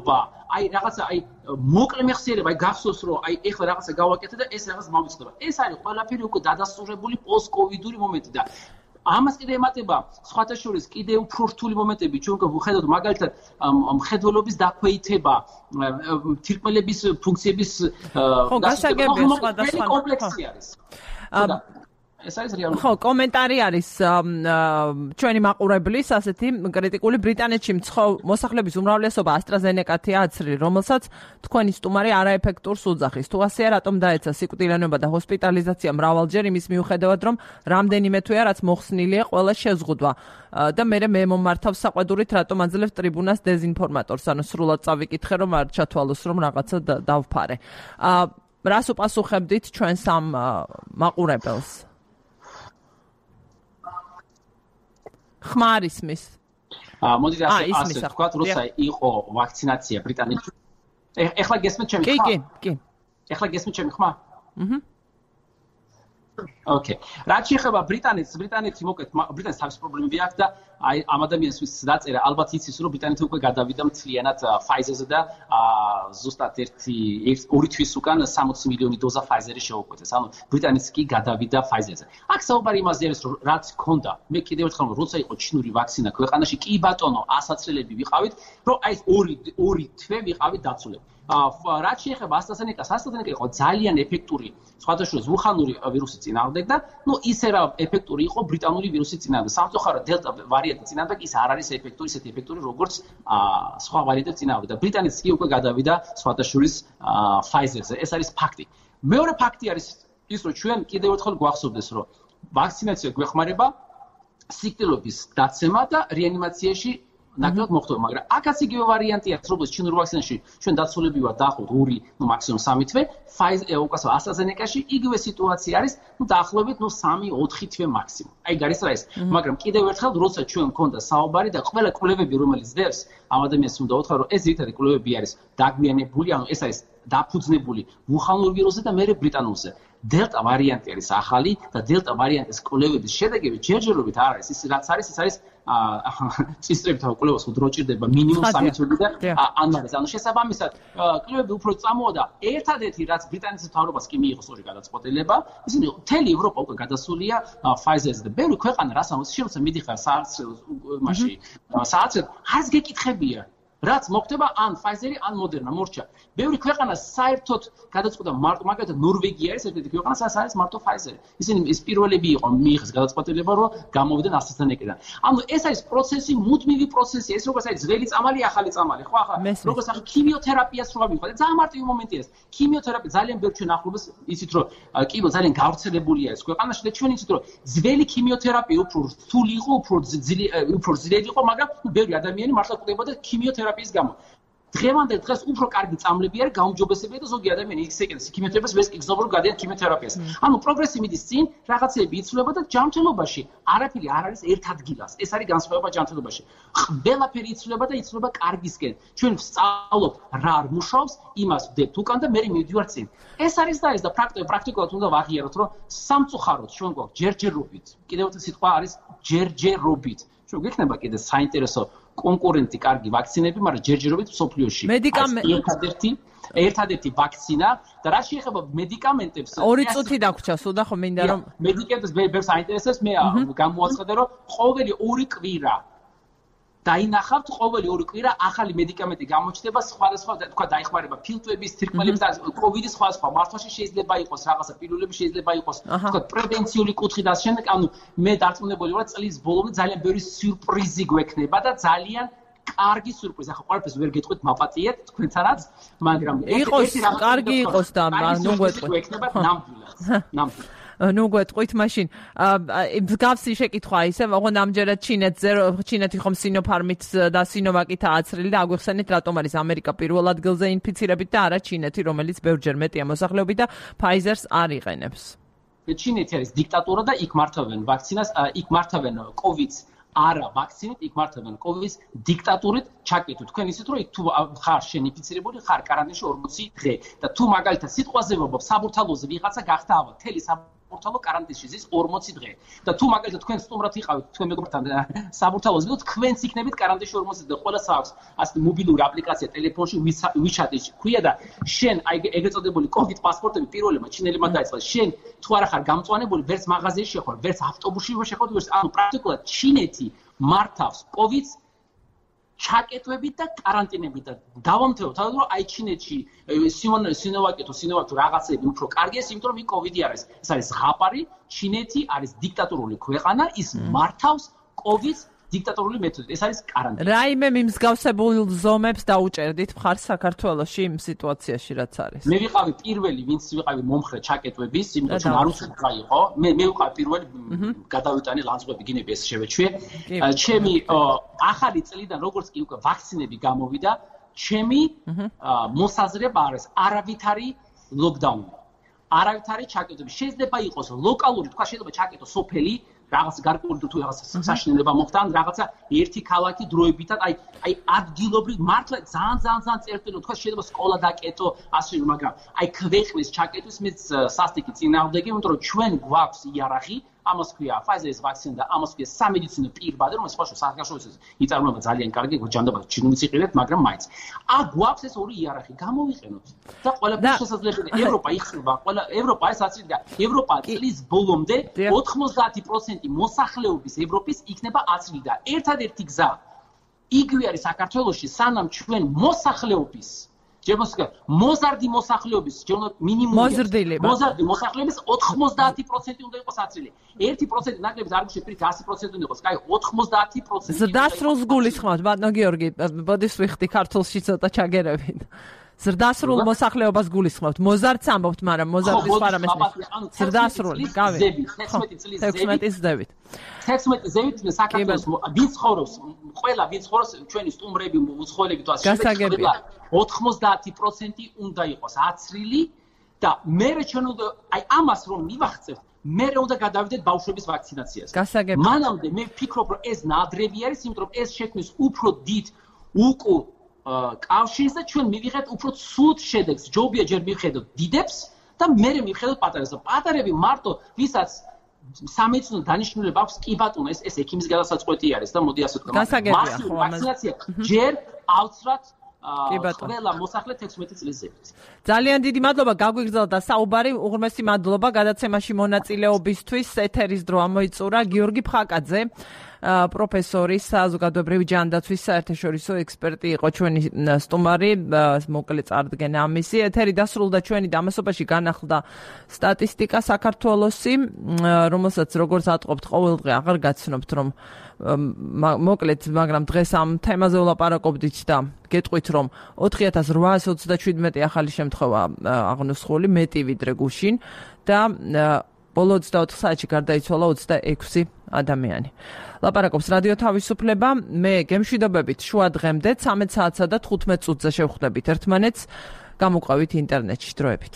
[SPEAKER 2] აი რაღაცა აი მოკლე მეხსიერება, აი გახსოვს რომ აი ეხლა რაღაცა გავაკეთე და ეს რაღაც მომწდება. ეს არის ყველაფერი უკვე დადასტურებული პოსტ-კოვიდური მომენტი და ამას კიდე ემატება სხვათა შორის კიდე უფრო რთული მომენტები ჩვენ ვხედავთ მაგალითად მხედველობის დაქვეითება თირკმელების ფუნქციების
[SPEAKER 1] ხო გასაგებია სხვადასხვა
[SPEAKER 2] კომპლექსი არის ეს არის რეალური
[SPEAKER 1] ხო კომენტარი არის ჩვენი მაყურებლის ასეთი კრიტიკული ბრიტანეთში მოსახლეობის უმრავლესობა AstraZeneca-თია აცრილი რომელსაც თქვენი სტუმარი არაეფექტურს უძახის თუ ასეა რატომ დაეცა სიკვდილიანობა და ჰოსპიტალიზაცია მრავალჯერ იმის მიუხედავად რომ რამდენიმე თვეა რაც მოხსნილია ყველა შეზღუდვა და მე მე მომართავ საყვედურით რატომ აძლევს ტრიბუნას დეზინფორმატორს ანუ სრულად წავიკითხე რომ არ ჩათვალოს რომ რაღაცა დავფარე რას უპასუხებდით ჩვენს ამ მაყურებელს ხმარ ისმის.
[SPEAKER 2] აა მოდი ასე ასე ვთქვათ, როცა იყო ვაქცინაცია ბრიტანეთში. ეხლა გესმით ჩემი ხმა?
[SPEAKER 1] კი, კი, კი.
[SPEAKER 2] ეხლა გესმით ჩემი ხმა?
[SPEAKER 1] აჰა.
[SPEAKER 2] ოკეი. რაც შეეხება ბრიტანეთს, ბრიტანეთი მოკლედ ბრიტანეთს თავის პრობლემები აქვს და აი ამ ადამიანს ვის დაწერა, ალბათ იცის რომ ბრიტანეთი უკვე გადავიდა მთლიანად Pfizer-ზე და აა ზუსტად ერთი ორი თვის უკან სამოცი მილიონი დოზა Pfizer-ი შეუკვეთეს. ანუ ბრიტანეთს კი გადავიდა Pfizer-ზე. აქ საუბარი იმაზე არის რომ რაც ქონდა, მე კიდევ ერთხელ როცა იყო ჩინური ვაქცინა ქვეყანაში, კი ბატონო, ასაცრელები ვიყავით, რომ აი ორი ორი თვე ვიყავით დაცულები. აა რაც შეეხება AstraZeneca-ს, AstraZeneca იყო ძალიან ეფექტური, სხვადასხვა ვუხანური ვირუსის წინააღმდეგ და ნუ ისე რა ეფექტური იყო ბრიტანული ვირუსის წინააღმდეგ. სამწუხაროდ დელტა ვარიანტი წინააღმდეგ ის არ არის ეფექტური, ისეთი ეფექტური როგორც აა სხვა ვარიანტების წინააღმდეგ. და ბრიტანეთს კი უკვე გადავიდა სხვადასხვის აა Pfizer-ზე. ეს არის ფაქტი. მეორე ფაქტი არის ის, რომ ჩვენ კიდევ ერთხელ გვახსოვდეს, რომ ვაქცინაცია გვეხმარება სიკვდილობის დაცემა და რეანიმაციაში ნაკლად მოხდება, მაგრამ აქაც იგივე ვარიანტია, როგორც ჩინურ ვაქცინაში, ჩვენ დაცულები ვართ დაახლოებით ორი, ნუ მაქსიმუმ სამი თვე, Pfizer, უკასო AstraZeneca-ში იგივე სიტუაცია არის, ნუ დაახლოებით ნუ სამი ოთხი თვე მაქსიმუმ. აი გარის რა ის, მაგრამ კიდევ ერთხელ, როცა ჩვენ მქონდა საუბარი და ყველა კვლევები, რომელიც დევს, ამ ადამიანს უნდა უთხრა, რომ ეს ერთადი კვლევები არის დაგვიანებული, ანუ ეს არის დაფუძნებული ვუხანურ ვირუსზე და მერე ბრიტანულზე. დელტა ვარიანტი არის ახალი და დელტა ვარიანტის კვლევების შედეგები ჯერჯერობით არ არის. ის რაც არის, ის არის წინსწრებთან კვლევას დრო ჭირდება მინიმუმ სამი თვე და ანალიზი. ანუ შესაბამისად, კვლევები უფრო წამოა და ერთადერთი რაც ბრიტანეთის მთავრობას კი მიიღო სწორი გადაწყვეტილება, ისინი მთელი ევროპა უკვე გადასულია Pfizer-ზე და ბევრი ქვეყანა რას ამბობს, შემოცა მიდიხარ საათრელ მასში, საათრელ არც გეკითხებია. რაც მოხდება ან Pfizer-ი, ან Moderna მორჩა. ბევრი ქვეყანა საერთოდ გადაწყვეტა მარტო მაგალითად ნორვეგია არის ერთ-ერთი ქვეყანა, სადაც არის მარტო Pfizer-ი. ისინი ის პირველები იყო მიიღეს გადაწყვეტილება, რომ გამოვიდნენ AstraZeneca-დან. ანუ ეს არის პროცესი, მუდმივი პროცესი, ეს როგორც არის ძველი წამალი, ახალი წამალი, ხო ახლა? როგორც ახლა ქიმიოთერაპიას რო ავიღოთ, ძალიან მარტივი მომენტია ეს. ქიმიოთერაპია ძალიან ბევრ ჩვენ ახლობას იცით, რომ კიბო ძალიან გავრცელებულია ეს ქვეყანაში და ჩვენ იცით, რომ ძველი ქიმიოთერაპია უფრო რთული იყო, უფრო ძილი, უფრო ძლიერი იყო, მაგრამ ბევრი ადამიანი მართლა კვდებოდა ქიმიოთერაპიის გამო. დღევანდელ დღეს უფრო კარგი წამლები არის, გაუმჯობესებია და ზოგი ადამიანი იქ ეკეთებს ქიმიოთერაპიას, ვეს კი გზნობრივ გადიან ქიმიოთერაპიას. ანუ პროგრესი მიდის წინ, რაღაცები იცვლება და ჯანმრთელობაში არაფერი არ არის ერთ ადგილას. ეს არის განსხვავება ჯანმრთელობაში. ყველაფერი იცვლება და იცვლება კარგისკენ. ჩვენ ვსწავლობთ რა არ მუშაობს, იმას ვდებთ უკან და მე მივდივარ წინ. ეს არის და ეს და პრაქტიკულად უნდა ვაღიაროთ, რომ სამწუხაროდ ჩვენ გვაქვს ჯერჯერობით. კიდევ ერთი სიტყვა არის ჯერჯერობით. ჩვენ გექნება კიდე საინტერესო კონკურენტი კარგი ვაქცინები, მაგრამ ჯერჯერობით მსოფლიოში. ერთადერთი ერთადერთი ვაქცინა და რა შეეხება მედიკამენტებს,
[SPEAKER 1] ორი წუთი დაგვრჩა, სულ და ხო მინდა რომ
[SPEAKER 2] მედიკამენტებს ბევრს აინტერესებს, მე გამოაცხადე, რომ ყოველი ორი კვირა დაინახავთ ყოველი ორი კვირა ახალი მედიკამენტი გამოჩნდება, სხვადასხვა თქვა დაიხმარება ფილტვების, თირკმელების და კოვიდის სხვადასხვა მართვაში შეიძლება იყოს, რაღაცა პილულები შეიძლება იყოს, თქვა პრევენციული კუთხით და შემდეგ, ანუ მე დარწმუნებული ვარ, წლის ბოლომდე ძალიან ბევრი სიურპრიზი გვექნება და ძალიან კარგი სიურპრიზი. ახლა ყველაფერს ვერ გეტყვით, მაპატიეთ თქვენთანაც, მაგრამ
[SPEAKER 1] იყოს კარგი იყოს და ნუ გვეტყვით.
[SPEAKER 2] გვექნება ნამდვილად. ნამდვილად.
[SPEAKER 1] ნუ გვეტყვით მაშინ მსგავსი შეკითხვა ისე ოღონდ ამჯერად ჩინეთზე ჩინეთი ხომ სინოფარმით და სინოვაკით აცრილი და აგვიხსენეთ რატომ არის ამერიკა პირველ ადგილზე ინფიცირებით და არა ჩინეთი რომელიც ბევრჯერ მეტია მოსახლეობით და Pfizer-ს არ იყენებს.
[SPEAKER 2] ჩინეთი არის დიქტატურა და იქ მართავენ ვაქცინას, იქ მართავენ COVID-ს არა ვაქცინით, იქ მართავენ COVID-ს დიქტატურით ჩაკეთოთ. თქვენ ისეთ რომ იქ თუ ხარ შენ ინფიცირებული, ხარ კარანტინში ორმოცი დღე და თუ მაგალითად სიტყვაზე ვობობ საბურთალოზე ვიღაცა გახდა ავა, თელი საბურთალო კარანტინში ზის ორმოცი დღე და თუ მაგალითად თქვენ სტუმრად იყავით თქვენ მეგობრებთან საბურთალოზე და თქვენც იქნებით კარანტინში ორმოცი დღე ყველა აქვს ასეთი მობილური აპლიკაცია ტელეფონში WeChat-ი ქვია და შენ აი ეგრეთ წოდებული COVID პასპორტები პირველმა ჩინელებმა დაიწყეს შენ თუ არ ახარ გამწვანებული ვერც მაღაზიაში შეხარ ვერც ავტობუსში შეხარ ვერც ანუ პრაქტიკულად ჩინეთი მართავს COVID-ს ჩაკეტვებით და კარანტინებით და დავამთავროთ რომ აი ჩინეთში სინოვაკი თუ სინოვაკი რაღაცები უფრო კარგია იმიტომ რომ COVID-ი არის ეს არის ზღაპარი ჩინეთი არის დიქტატორული ქვეყანა ის მართავს COVID-ს დიქტატორული მეთოდით ეს არის კარანტინა
[SPEAKER 1] რაიმე მიმსგავსებულ ზომებს დაუჭერდით მხარს საქართველოში იმ სიტუაციაში რაც არის
[SPEAKER 2] მე ვიყავი პირველი ვინც ვიყავი მომხრე ჩაკეტვების იმიტომ რომ არ უცხო იყო მე მე ვიყავი პირველი გადავიტანე ლანძღები გინები ეს შევეჩვიე ჩემი ახალი წლიდან როგორც კი უკვე ვაქცინები გამოვიდა ჩემი მოსაზრება არის არავითარი ლოკდაუნი არავითარი ჩაკეტვები შეიძლება იყოს ლოკალური თქვა შეიძლება ჩაკეტო სოფელი რაღაც გარკვეული თუ რაღაც საშინელება მოხდა ან რაღაცა ერთი ქალაქი დროებითად აი აი ადგილობრივ მართლა ძალიან ძალიან ძალიან წერტილო თქვა შეიძლება სკოლა დაკეტო ასე მაგრამ აი ქვეყნის ჩაკეტვის მე სასტიკი წინააღმდეგი იმიტომ რომ ჩვენ გვაქვს იარაღი ამას ქვია Pfizer-ის ვაქცინა და ამას ქვია სამედიცინო პირბადე რომ სხვა საქართველოს იწარმოება ძალიან კარგი ჯანდაბა ჩინურიც იყიდეთ მაგრამ მაინც ა გვაქვს ეს ორი იარაღი გამოვიყენოთ და ყველაფერი შესაძლებელია ევროპა იხსნება ყველა ევროპა ეს აცილდა ევროპა წლის ბოლომდე ოთხმოცდაათი პროცენტი მოსახლეობის ევროპის იქნება აცილი და ერთადერთი გზა იგივე არის საქართველოში სანამ ჩვენ მოსახლეობის ჯერმოსკა მოზარდი მოსახლეობის ჯერ მინიმუმი
[SPEAKER 1] მოზრდილი
[SPEAKER 2] მოზარდი მოსახლეობის ოთხმოცდაათი პროცენტი უნდა იყოს აცილი ერთი პროცენტი ნაკლებს არ გუშეფრით ასი პროცენტი უნდა იყოს კაი ოთხმოცდაათი პროცენტი
[SPEAKER 1] ზრდასრულს გულისხმობთ ბატონო გიორგი ბოდის ვიხდი ქართულში ცოტა ჩაგერებით ზრდასრულ მოსახლეობას გულისხმობთ მოზარდს ამბობთ მაგრამ მოზარდის პარამეტრი ზრდასრული გავი თექვსმეტი ზევით
[SPEAKER 2] თექვსმეტი ზევით საქართველოს ვინც ხოროს ყველა ვინც ხოროს ჩვენი სტუმრები უცხოელები თუ ასე
[SPEAKER 1] გასაგებია
[SPEAKER 2] ოთხმოცდაათი პროცენტი უნდა იყოს აცრილი და მე ჩვენ უნდა აი ამას რომ მივახცევთ მე უნდა გადავიდეთ ბავშვების ვაქცინაციას
[SPEAKER 1] გასაგებია
[SPEAKER 2] მანამდე მე ვფიქრობ რომ ეს ნადრევი არის იმიტომ რომ ეს შექმნის უფრო დიდ უკუ კავშირს და ჩვენ მივიღეთ უფრო ცუდ შედეგს ჯობია ჯერ მივხედოთ დიდებს და მე მივხედოთ პატარებს და პატარები მარტო ვისაც სამედიცინო დანიშნულება აქვს კი ბატონო ეს ეს ექიმის გადასაწყვეტი არის და მოდი ასე ვთქვა
[SPEAKER 1] გასაგებია ხო
[SPEAKER 2] ვაქცინაცია ჯერ ავსრათ ყველა მოსახლე თექვსმეტი წლის ზევით.
[SPEAKER 1] ძალიან დიდი მადლობა გაგვიგზავნა საუბარი, უღრმესი მადლობა გადაცემაში მონაწილეობისთვის. ეთერის დრო ამოიწურა გიორგი ფხაკაძე, პროფესორი, საზოგადოებრივი ჯანდაცვის საერთაშორისო ექსპერტი იყო ჩვენი სტუმარი, მოკლე წარდგენა ამისი. ეთერი დასრულდა ჩვენი დამასობაში განახლდა სტატისტიკა საქართველოსი, რომელსაც როგორც ატყობთ ყოველდღე აღარ გაცნობთ რომ მოკლედ, მაგრამ დღეს ამ თემაზე ვლაპარაკობდით და გეტყვით რომ ოთხი ათას რვაასი ოცდაშვიდმეტი ახალი შემთხვევა აღნუსხული, მეტი ვიდრე გუშინ და ბოლო ოცდაოთხ საათში გარდაიცვალა ოცდაექვსი ადამიანი. ლაპარაკობს რადიო თავისუფლება, მე გემშვიდობებით შუა დღემდე ცამეტ საათსა და თხუთმეტ წუთზე შევხვდებით ერთმანეთს, გამოყვებით ინტერნეტში დროებით.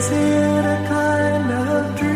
[SPEAKER 4] Is it a kind of dream?